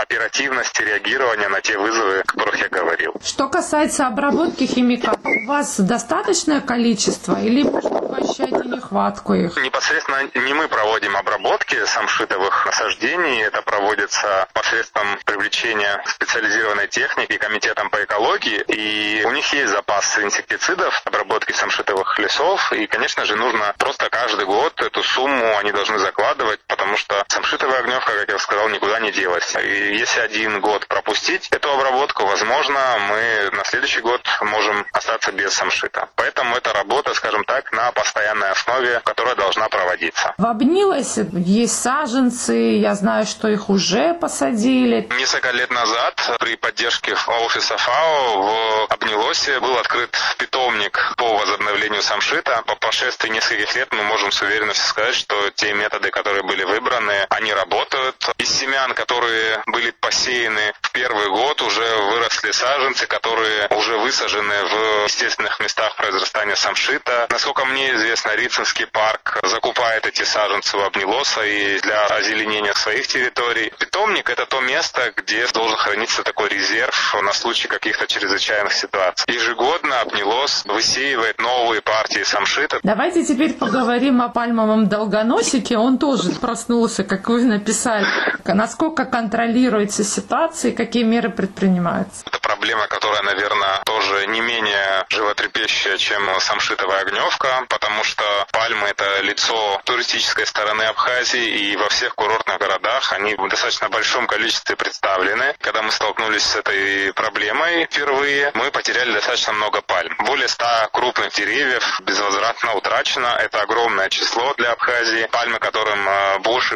Speaker 2: оперативности реагирования на те вызовы, о которых я говорил.
Speaker 21: Что касается обработки химикатов, у вас достаточное количество или, может, вы ощущаете нехватку их?
Speaker 2: Непосредственно не мы проводим обработки самшитовых насаждений, это проводится посредством привлечения специализированной техники комитетом по экологии, и у них есть запасы инсектицидов, обработки самшитовых лесов, и, конечно же, нужно просто каждый год эту сумму они должны закладывать, потому что самшитовая огневка, как я сказал, никуда не делась. И если один год пропустить эту обработку, возможно, мы на следующий год можем остаться без самшита. Поэтому эта работа, скажем так, на постоянной основе, которая должна проводиться.
Speaker 21: В Обнилосе есть саженцы, я знаю, что их уже посадили.
Speaker 2: Несколько лет назад при поддержке офиса ФАО в Обнилосе был открыт питомник по возобновлению самшита. По прошествии нескольких лет мы можем с уверенностью сказать, что те методы, которые были выбраны, они работают. Из семян, которые были посеяны в первый год, уже выросли саженцы, которые уже высажены в естественных местах произрастания самшита. Насколько мне известно, Рицинский парк закупает эти саженцы у Обнилоса и для озеленения своих территорий. Питомник – это то место, где должен храниться такой резерв на случай каких-то чрезвычайных ситуаций. Ежегодно Обнилос высеивает новые партии самшита.
Speaker 21: Давайте теперь поговорим о пальмовом долгоносике. Он тоже проснулся, как вы написали. Насколько контролируется ситуация и какие меры предпринимаются?
Speaker 2: Это проблема, которая, наверное, тоже не менее животрепещущая, чем самшитовая огневка, потому что пальмы – это лицо туристической стороны Абхазии, и во всех курортных городах они в достаточно большом количестве представлены. Когда мы столкнулись с этой проблемой впервые, мы потеряли достаточно много пальм. Более 100 крупных деревьев безвозвратно утрачено. Это огромное число для Абхазии. Пальмы, которым больше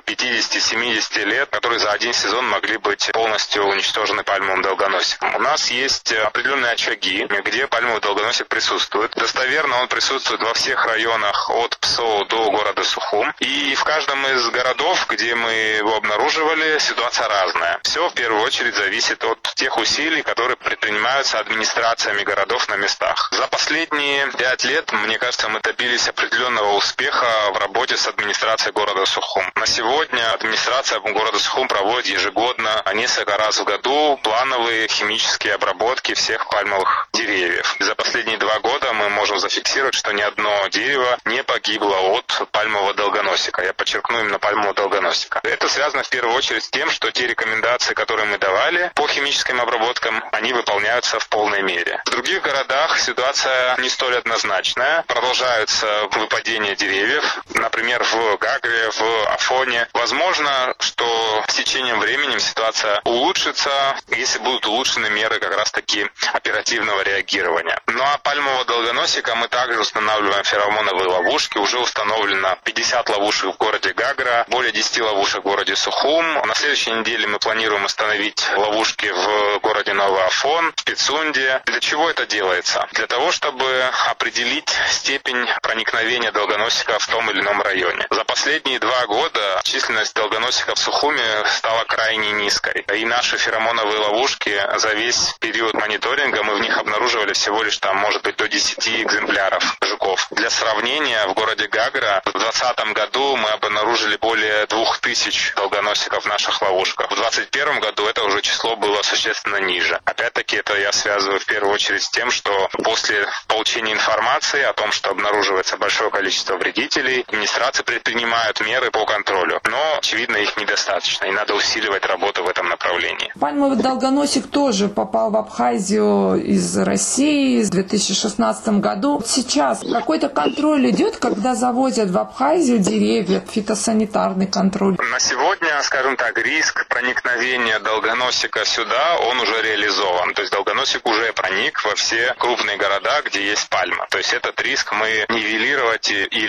Speaker 2: 50-70 лет, которые за один сезон могли быть полностью уничтожены пальмовым долгоносиком. У нас есть определенные очаги, где пальмовый долгоносик присутствует. Достоверно он присутствует во всех районах от Псоу до города Сухум. И в каждом из городов, где мы его обнаруживали, ситуация разная. Все в первую очередь зависит от тех усилий, которые предпринимаются администрациями городов на местах. За последние 5 лет, мне кажется, мы добились определенного успеха в работе с администрацией города Сухум. На сегодня администрация города Сухум проводит ежегодно, несколько раз в году, плановые химические обработки всех пальмовых деревьев. За последние 2 года мы можем зафиксировать, что ни одно дерево не погибло от пальмового долгоносика. Я подчеркну, именно пальмового долгоносика. Это связано в первую очередь с тем, что те рекомендации, которые мы давали по химическим обработкам, они выполняются в полной мере. В других городах ситуация не столь однозначная. Продолжаются выпадения деревьев. Например, в Гагре, в Афоне. Возможно, что с течением времени ситуация улучшится, если будут улучшены меры как раз-таки оперативного реагирования. Ну а пальмового долгоносика мы также устанавливаем феромоновые ловушки. Уже установлено 50 ловушек в городе Гагра, более 10 ловушек в городе Сухум. На следующей неделе мы планируем установить ловушки в городе Новый Афон, в Пицунде. Для чего это делается? Для того, чтобы определить степень проникновения долгоносика в том или ином районе. За последние 2 года численность долгоносика в Сухуме стала крайне низкой. И наши феромоновые ловушки за весь период мониторинга мы в них обнаруживали всего лишь там, может быть, до 10 экземпляров жуков. Для сравнения, в городе Гагра в 2020 году мы обнаружили более 2000 долгоносиков в наших ловушках. В 2021 году это уже число было существенно ниже. Опять-таки, это я связываю в первую очередь с тем, что после получения информации о том, что обнаруживается большое количество вредителей, администрации предпринимают меры по контролю. Но, очевидно, их недостаточно, и надо усиливать работу в этом направлении.
Speaker 21: Пальмовый долгоносик тоже попал в Абхазию из России в 2016 году. Сейчас какой-то контроль идет, когда завозят в Абхазию деревья, фитосанитарный контроль?
Speaker 2: На сегодня, скажем так, риск проникновения долгоносика сюда, он уже реализован. То есть долгоносик уже проник во все крупные города, где есть пальма. То есть этот риск мы нивелировать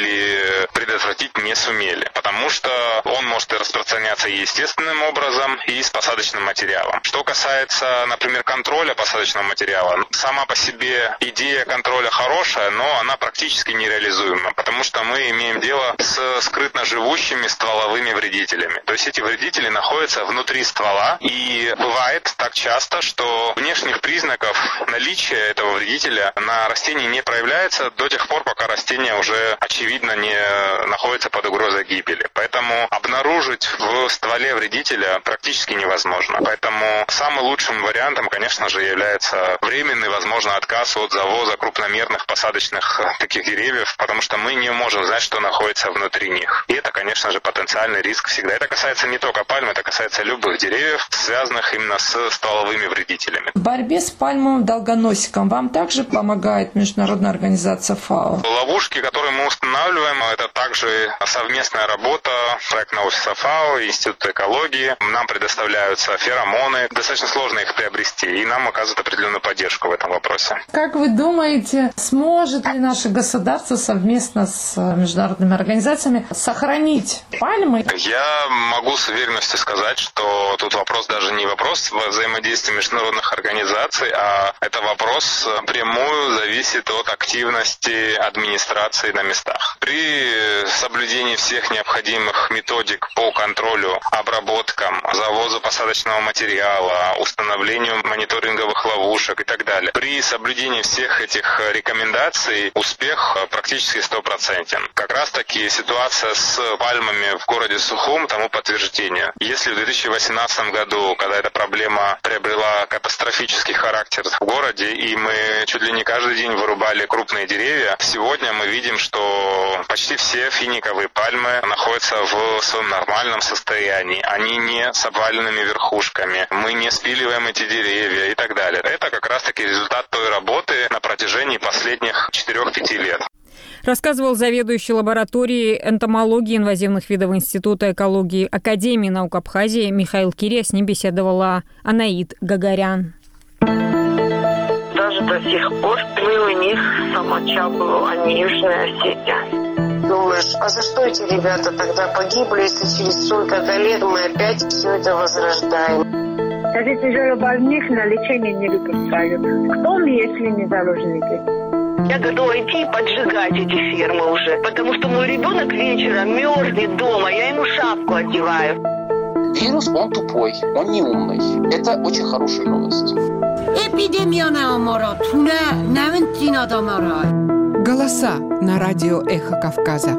Speaker 2: или предотвратить не сумели, потому что он может распространяться и естественным образом, и с посадочным материалом. Что касается, например, контроля посадочного материала, сама по себе идея контроля хорошая, но она практически нереализуема, потому что мы имеем дело с скрытно живущими стволовыми вредителями. То есть эти вредители находятся внутри ствола, и бывает так часто, что внешних признаков наличия этого вредителя на растении не проявляется до тех пор, пока растение уже очевидно не находится под угрозой гибели. Поэтому обнаружить в стволе вредителя практически невозможно. Поэтому самым лучшим вариантом, конечно же, является временный, возможно, отказ от завоза крупномерных посадочных таких деревьев, потому что мы не можем знать, что находится внутри них. И это, конечно же, потенциальный риск всегда. Это касается не только пальм, это касается любых деревьев, связанных именно с стволовыми вредителями.
Speaker 21: В борьбе с пальмовым долгоносиком вам также помогает международная организация ФАО?
Speaker 2: Ловушки, которые мы устанавливаем, это также совместная работа проектного офиса ФАО, Института экологии. Нам предоставляются феромоны. Достаточно сложно их приобрести, и нам оказывают определенную поддержку в этом вопросе.
Speaker 21: Как вы думаете, сможет ли наше государство совместно с международными организациями сохранить пальмы?
Speaker 2: Я могу с уверенностью сказать, что тут вопрос даже не вопрос взаимодействия международных организаций, а это вопрос прямую зависит от активности администрации на местах. При соблюдении всех необходимых методик по контролю, обработкам, завозу посадочного материала, установлению мониторинговых ловушек и так далее, при соблюдении всех этих рекомендаций успех практически 100%. Как раз таки ситуация с пальмами в городе Сухум тому подтверждение. Если в 2018 году, когда эта проблема приобрела катастрофический характер в городе, и мы чуть ли не каждый день вырубали крупные деревья, сегодня мы видим, что почти все финиковые пальмы находятся в своем нормальном состоянии. Они не с обваленными верхушками, мы не спиливаем эти деревья и так далее. Это как раз-таки результат той работы на протяжении последних 4-5 лет.
Speaker 1: Рассказывал заведующий лабораторией энтомологии инвазивных видов Института экологии Академии наук Абхазии Михаил Кирия. С ним беседовала Анаид Гагарян.
Speaker 6: Даже до сих пор мы у них самочабу, а не Южная Осетия. Думаешь, а за что эти ребята тогда погибли, если через столько-то лет мы опять все это возрождаем?
Speaker 22: Даже тяжелобольных на лечение не выпускают. Кто мы, если не заложники?
Speaker 6: Я готова идти и поджигать эти фермы уже, потому что мой ребенок вечером мерзнет дома, я ему шапку одеваю.
Speaker 23: Вирус, он тупой, он не умный. Это очень хорошая новость.
Speaker 24: Голоса на радио «Эхо Кавказа».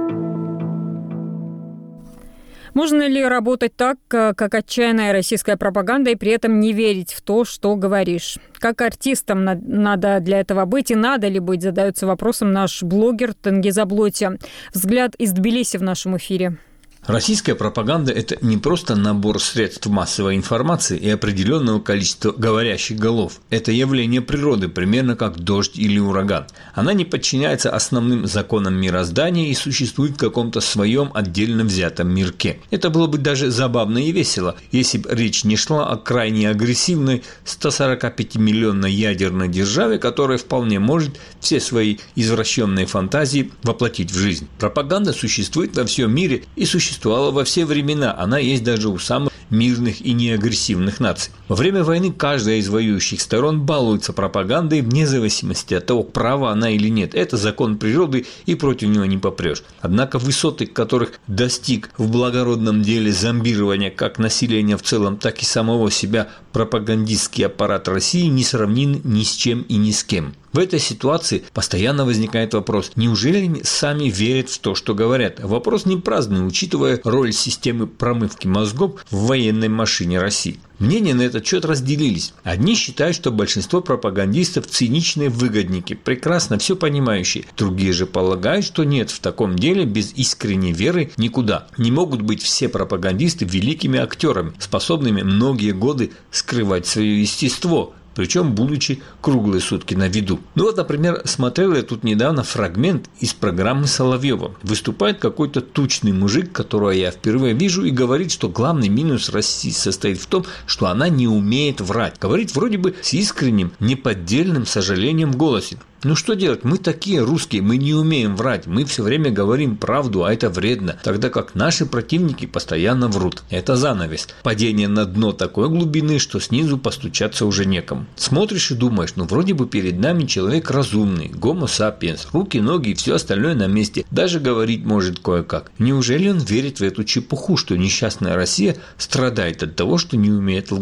Speaker 1: Можно ли работать так, как отчаянная российская пропаганда, и при этом не верить в то, что говоришь? Как артистам надо для этого быть и надо ли быть, задается вопросом наш блогер Тенгиз Аблоти. Взгляд из Тбилиси в нашем эфире.
Speaker 25: Российская пропаганда – это не просто набор средств массовой информации и определенного количества говорящих голов. Это явление природы, примерно как дождь или ураган. Она не подчиняется основным законам мироздания и существует в каком-то своем отдельно взятом мирке. Это было бы даже забавно и весело, если бы речь не шла о крайне агрессивной 145-миллионной ядерной державе, которая вполне может все свои извращенные фантазии воплотить в жизнь. Пропаганда существует во всем мире и существует во все времена, она есть даже у самых мирных и неагрессивных наций. Во время войны каждая из воюющих сторон балуется пропагандой вне зависимости от того, права она или нет. Это закон природы, и против него не попрешь. Однако высоты, которых достиг в благородном деле зомбирования как населения в целом, так и самого себя пропагандистский аппарат России, не сравнен ни с чем и ни с кем. В этой ситуации постоянно возникает вопрос, неужели они сами верят в то, что говорят? Вопрос не праздный, учитывая роль системы промывки мозгов в военной машине России. Мнения на этот счет разделились. Одни считают, что большинство пропагандистов – циничные выгодники, прекрасно все понимающие. Другие же полагают, что нет, в таком деле без искренней веры никуда. Не могут быть все пропагандисты великими актерами, способными многие годы скрывать свое естество, причем будучи круглые сутки на виду. Ну вот, например, смотрел я тут недавно фрагмент из программы Соловьева. Выступает какой-то тучный мужик, которого я впервые вижу, и говорит, что главный минус России состоит в том, что она не умеет врать. Говорит вроде бы с искренним, неподдельным сожалением в голосе. Ну что делать? Мы такие русские, мы не умеем врать, мы все время говорим правду, а это вредно, тогда как наши противники постоянно врут. Это занавес. Падение на дно такой глубины, что снизу постучаться уже некому. Смотришь и думаешь, ну вроде бы перед нами человек разумный, гомо сапиенс, руки, ноги и все остальное на месте, даже говорить может кое-как. Неужели он верит в эту чепуху, что несчастная Россия страдает от того, что не умеет лгать?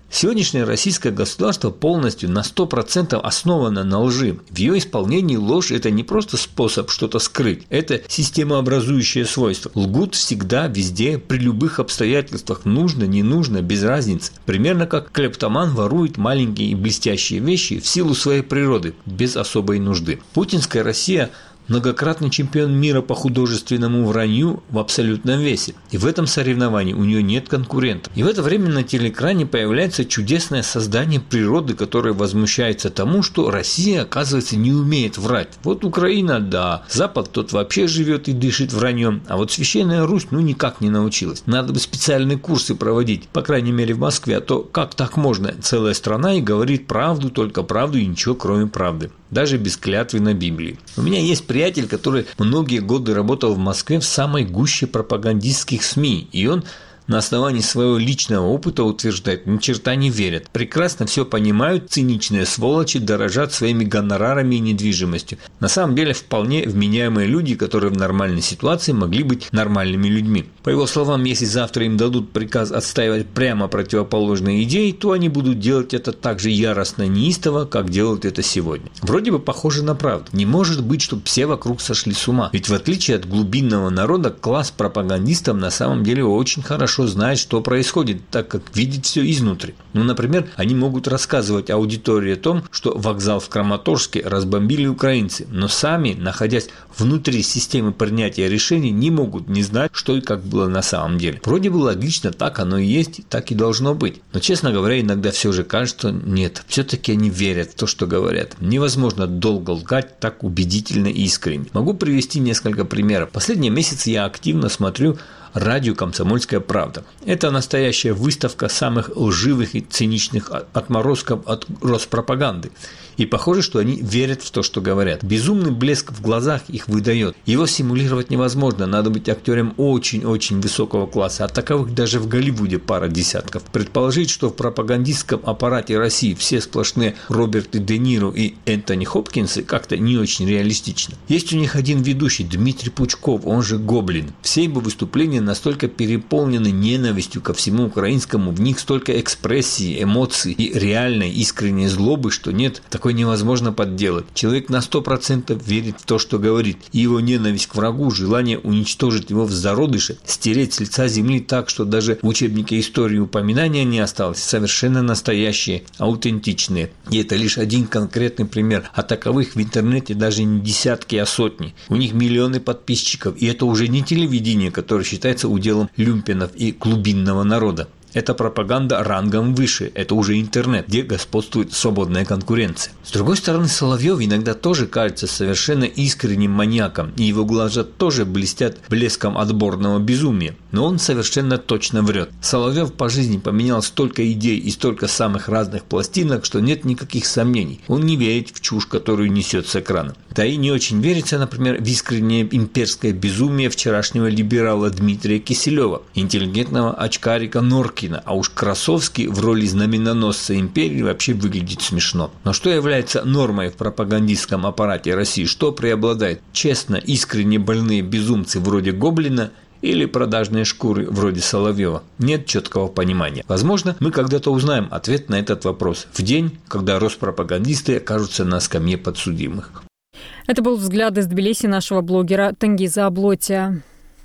Speaker 25: Сегодняшнее российское государство полностью на 100% основано на лжи. В ее исполнении ложь – это не просто способ что-то скрыть, это системообразующее свойство. Лгут всегда, везде, при любых обстоятельствах, нужно, не нужно, без разницы. Примерно как клептоман ворует маленькие и блестящие вещи в силу своей природы, без особой нужды. Путинская Россия – многократный чемпион мира по художественному вранью в абсолютном весе. И в этом соревновании у нее нет конкурентов. И в это время на телеэкране появляется чудесное создание природы, которое возмущается тому, что Россия, оказывается, не умеет врать. Вот Украина, да, Запад тот вообще живет и дышит враньем, а вот Священная Русь никак не научилась. Надо бы специальные курсы проводить, по крайней мере в Москве, а то как так можно? Целая страна и говорит правду, только правду и ничего кроме правды. Даже без клятвы на Библии. У меня есть приятель, который многие годы работал в Москве в самой гуще пропагандистских СМИ, и он на основании своего личного опыта утверждает, ни черта не верят. Прекрасно все понимают, циничные сволочи дорожат своими гонорарами и недвижимостью. На самом деле вполне вменяемые люди, которые в нормальной ситуации могли быть нормальными людьми. По его словам, если завтра им дадут приказ отстаивать прямо противоположные идеи, то они будут делать это так же яростно и неистово, как делают это сегодня. Вроде бы похоже на правду. Не может быть, чтобы все вокруг сошли с ума. Ведь в отличие от глубинного народа, класс пропагандистов на самом деле очень хорошо знает, что происходит, так как видит все изнутри. Например, они могут рассказывать аудитории о том, что вокзал в Краматорске разбомбили украинцы, но сами, находясь внутри системы принятия решений, не могут не знать, что и как было на самом деле. Вроде бы логично, так оно и есть, так и должно быть. Но, честно говоря, иногда все же кажется, нет, все-таки они верят в то, что говорят. Невозможно долго лгать так убедительно и искренне. Могу привести несколько примеров. Последние месяцы я активно смотрю радио «Комсомольская правда». Это настоящая выставка самых лживых и циничных отморозков от Роспропаганды. И похоже, что они верят в то, что говорят. Безумный блеск в глазах их выдает. Его симулировать невозможно. Надо быть актером очень-очень высокого класса. А таковых даже в Голливуде пара десятков. Предположить, что в пропагандистском аппарате России все сплошные Роберты Де Ниро и Энтони Хопкинсы как-то не очень реалистично. Есть у них один ведущий, Дмитрий Пучков, он же Гоблин. Все его выступления настолько переполнены ненавистью ко всему украинскому, в них столько экспрессии, эмоций и реальной искренней злобы, что нет, такой невозможно подделать. Человек на 100% верит в то, что говорит, и его ненависть к врагу, желание уничтожить его в зародыше, стереть с лица земли так, что даже в учебнике истории упоминания не осталось, совершенно настоящие, аутентичные. И это лишь один конкретный пример, а таковых в интернете даже не десятки, а сотни. У них миллионы подписчиков, и это уже не телевидение, которое считается уделом люмпенов и глубинного народа. Это пропаганда рангом выше, это уже интернет, где господствует свободная конкуренция. С другой стороны, Соловьев иногда тоже кажется совершенно искренним маньяком, и его глаза тоже блестят блеском отборного безумия. Но он совершенно точно врет. Соловьев по жизни поменял столько идей и столько самых разных пластинок, что нет никаких сомнений. Он не верит в чушь, которую несет с экрана. Да и не очень верится, например, в искреннее имперское безумие вчерашнего либерала Дмитрия Киселева, интеллигентного очкарика Норкина. А уж Красовский в роли знаменоносца империи вообще выглядит смешно. Но что является нормой в пропагандистском аппарате России? Что преобладает? Честно, искренне больные безумцы вроде Гоблина или продажные шкуры вроде Соловьева? Нет четкого понимания. Возможно, мы когда-то узнаем ответ на этот вопрос в день, когда Роспропагандисты окажутся на скамье подсудимых.
Speaker 1: Это был взгляд из Тбилиси нашего блогера Тенгиза Аблотия.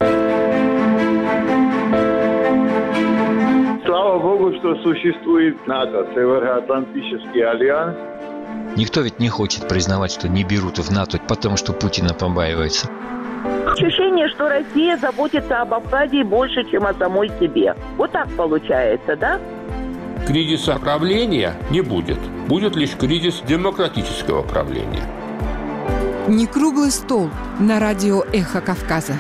Speaker 5: Слава Богу, что существует НАТО, Североатлантический альянс.
Speaker 25: Никто ведь не хочет признавать, что не берут в НАТО, потому что Путина побаивается.
Speaker 7: Ощущение, что Россия заботится об Абхазии больше, чем о самой себе. Вот так получается, да?
Speaker 8: Кризиса правления не будет. Будет лишь кризис демократического правления.
Speaker 24: Не круглый стол на радио «Эхо Кавказа».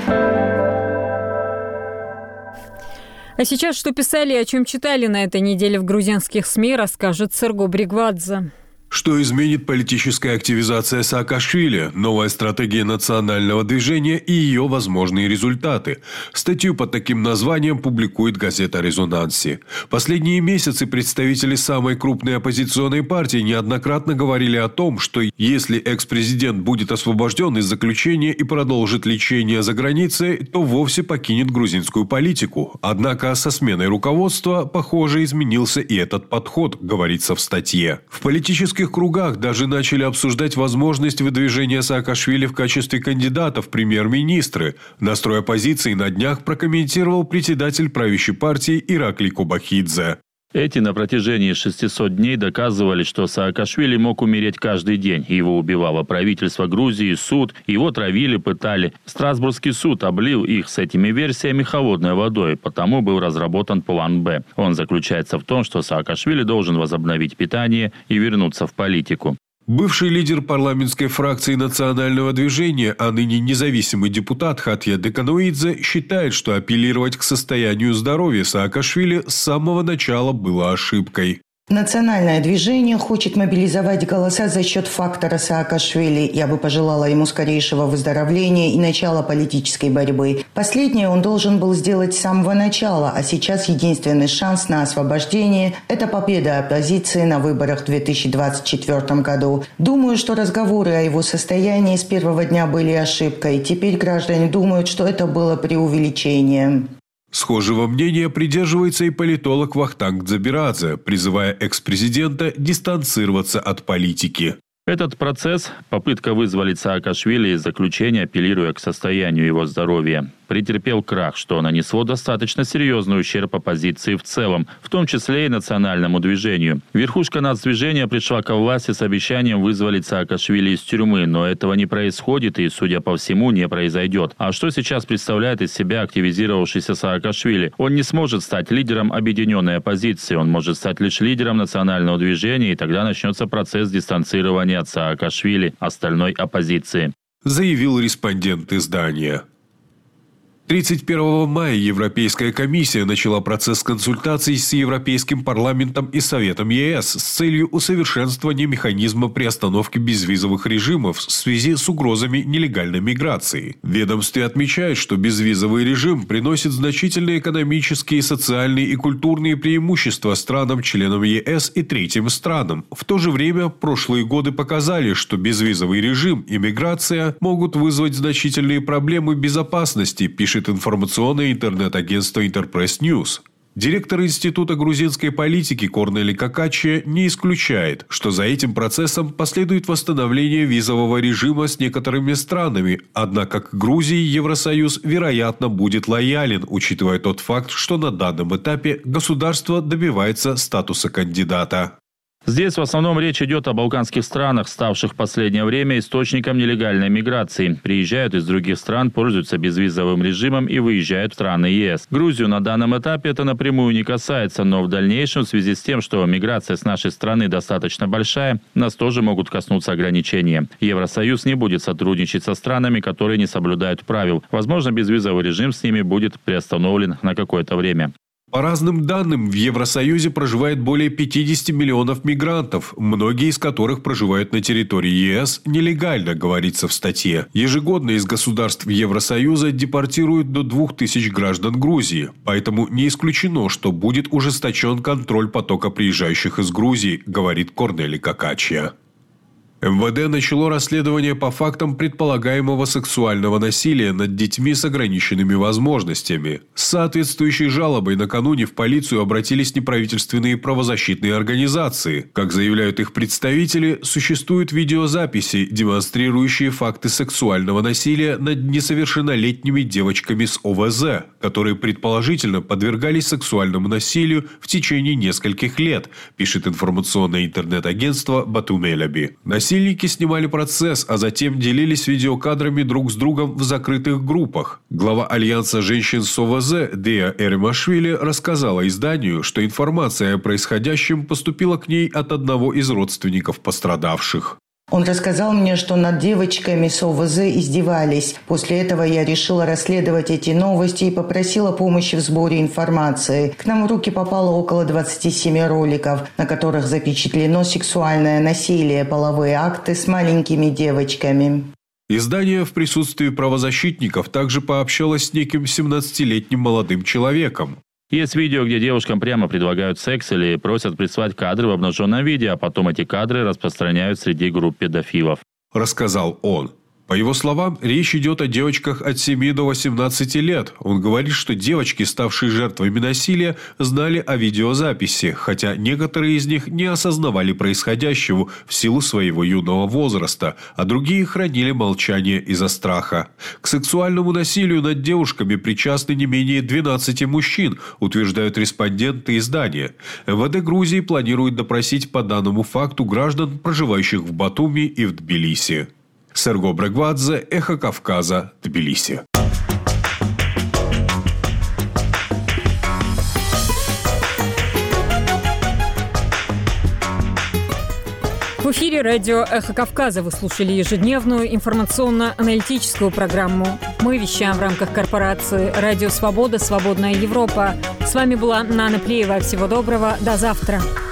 Speaker 1: А сейчас, что писали и о чем читали на этой неделе в грузинских СМИ, расскажет Серго Бригвадзе.
Speaker 9: Что изменит политическая активизация Саакашвили, новая стратегия национального движения и ее возможные результаты? Статью под таким названием публикует газета «Резонанси». Последние месяцы представители самой крупной оппозиционной партии неоднократно говорили о том, что если экс-президент будет освобожден из заключения и продолжит лечение за границей, то вовсе покинет грузинскую политику. Однако со сменой руководства, похоже, изменился и этот подход, говорится в статье. В политических кругах даже начали обсуждать возможность выдвижения Саакашвили в качестве кандидата в премьер-министры. Настрой оппозиции на днях прокомментировал председатель правящей партии Ираклий Кобахидзе.
Speaker 10: Эти на протяжении 600 дней доказывали, что Саакашвили мог умереть каждый день. Его убивало правительство Грузии, суд, его травили, пытали. Страсбургский суд облил их с этими версиями холодной водой, потому был разработан план «Б». Он заключается в том, что Саакашвили должен возобновить питание и вернуться в политику.
Speaker 9: Бывший лидер парламентской фракции национального движения, а ныне независимый депутат Хатья Декануидзе считает, что апеллировать к состоянию здоровья Саакашвили с самого начала было ошибкой.
Speaker 11: Национальное движение хочет мобилизовать голоса за счет фактора Саакашвили. Я бы пожелала ему скорейшего выздоровления и начала политической борьбы. Последнее он должен был сделать с самого начала, а сейчас единственный шанс на освобождение – это победа оппозиции на выборах в 2024 году. Думаю, что разговоры о его состоянии с первого дня были ошибкой. Теперь граждане думают, что это было преувеличением.
Speaker 9: Схожего мнения придерживается и политолог Вахтанг Дзабирадзе, призывая экс-президента дистанцироваться от политики.
Speaker 10: Этот процесс – попытка вызволить Саакашвили из заключения, апеллируя к состоянию его здоровья, претерпел крах, что нанесло достаточно серьезный ущерб оппозиции в целом, в том числе и национальному движению. Верхушка нацдвижения пришла ко власти с обещанием вызволить Саакашвили из тюрьмы, но этого не происходит и, судя по всему, не произойдет. А что сейчас представляет из себя активизировавшийся Саакашвили? Он не сможет стать лидером объединенной оппозиции, он может стать лишь лидером национального движения, и тогда начнется процесс дистанцирования от Саакашвили остальной оппозиции.
Speaker 9: Заявил респондент издания. 31 мая Европейская комиссия начала процесс консультаций с Европейским парламентом и Советом ЕС с целью усовершенствования механизма приостановки безвизовых режимов в связи с угрозами нелегальной миграции. В ведомстве отмечают, что безвизовый режим приносит значительные экономические, социальные и культурные преимущества странам-членам ЕС и третьим странам. В то же время прошлые годы показали, что безвизовый режим и миграция могут вызвать значительные проблемы безопасности, пишет информационное интернет-агентство Интерпресс Ньюс. Директор Института грузинской политики Корнели Какачия не исключает, что за этим процессом последует восстановление визового режима с некоторыми странами, однако к Грузии Евросоюз, вероятно, будет лоялен, учитывая тот факт, что на данном этапе государство добивается статуса кандидата.
Speaker 10: Здесь в основном речь идет о балканских странах, ставших в последнее время источником нелегальной миграции. Приезжают из других стран, пользуются безвизовым режимом и выезжают в страны ЕС. Грузию на данном этапе это напрямую не касается, но в дальнейшем в связи с тем, что миграция с нашей страны достаточно большая, нас тоже могут коснуться ограничения. Евросоюз не будет сотрудничать со странами, которые не соблюдают правил. Возможно, безвизовый режим с ними будет приостановлен на какое-то время.
Speaker 9: По разным данным, в Евросоюзе проживает более 50 миллионов мигрантов, многие из которых проживают на территории ЕС нелегально, говорится в статье. Ежегодно из государств Евросоюза депортируют до 2000 граждан Грузии, поэтому не исключено, что будет ужесточен контроль потока приезжающих из Грузии, говорит Корнели Какачия. МВД начало расследование по фактам предполагаемого сексуального насилия над детьми с ограниченными возможностями. С соответствующей жалобой накануне в полицию обратились неправительственные правозащитные организации. Как заявляют их представители, существуют видеозаписи, демонстрирующие факты сексуального насилия над несовершеннолетними девочками с ОВЗ, которые предположительно подвергались сексуальному насилию в течение нескольких лет, пишет информационное интернет-агентство Батумеляби. Насильники снимали процесс, а затем делились видеокадрами друг с другом в закрытых группах. Глава Альянса женщин с ОВЗ Дея Эремашвили рассказала изданию, что информация о происходящем поступила к ней от одного из родственников пострадавших.
Speaker 11: Он рассказал мне, что над девочками с ОВЗ издевались. После этого я решила расследовать эти новости и попросила помощи в сборе информации. К нам в руки попало около 27 роликов, на которых запечатлено сексуальное насилие, половые акты с маленькими девочками.
Speaker 9: Издание в присутствии правозащитников также пообщалось с неким 17-летним молодым человеком.
Speaker 10: Есть видео, где девушкам прямо предлагают секс или просят прислать кадры в обнаженном виде, а потом эти кадры распространяют среди групп педофилов.
Speaker 9: Рассказал он. По его словам, речь идет о девочках от 7 до 18 лет. Он говорит, что девочки, ставшие жертвами насилия, знали о видеозаписи, хотя некоторые из них не осознавали происходящего в силу своего юного возраста, а другие хранили молчание из-за страха. К сексуальному насилию над девушками причастны не менее 12 мужчин, утверждают респонденты издания. МВД Грузии планирует допросить по данному факту граждан, проживающих в Батуми и в Тбилиси. Серго Брегвадзе, Эхо Кавказа, Тбилиси.
Speaker 1: В эфире радио «Эхо Кавказа» вы слушали ежедневную информационно-аналитическую программу. Мы вещаем в рамках корпорации «Радио Свобода. Свободная Европа». С вами была Нана Плиева. Всего доброго. До завтра.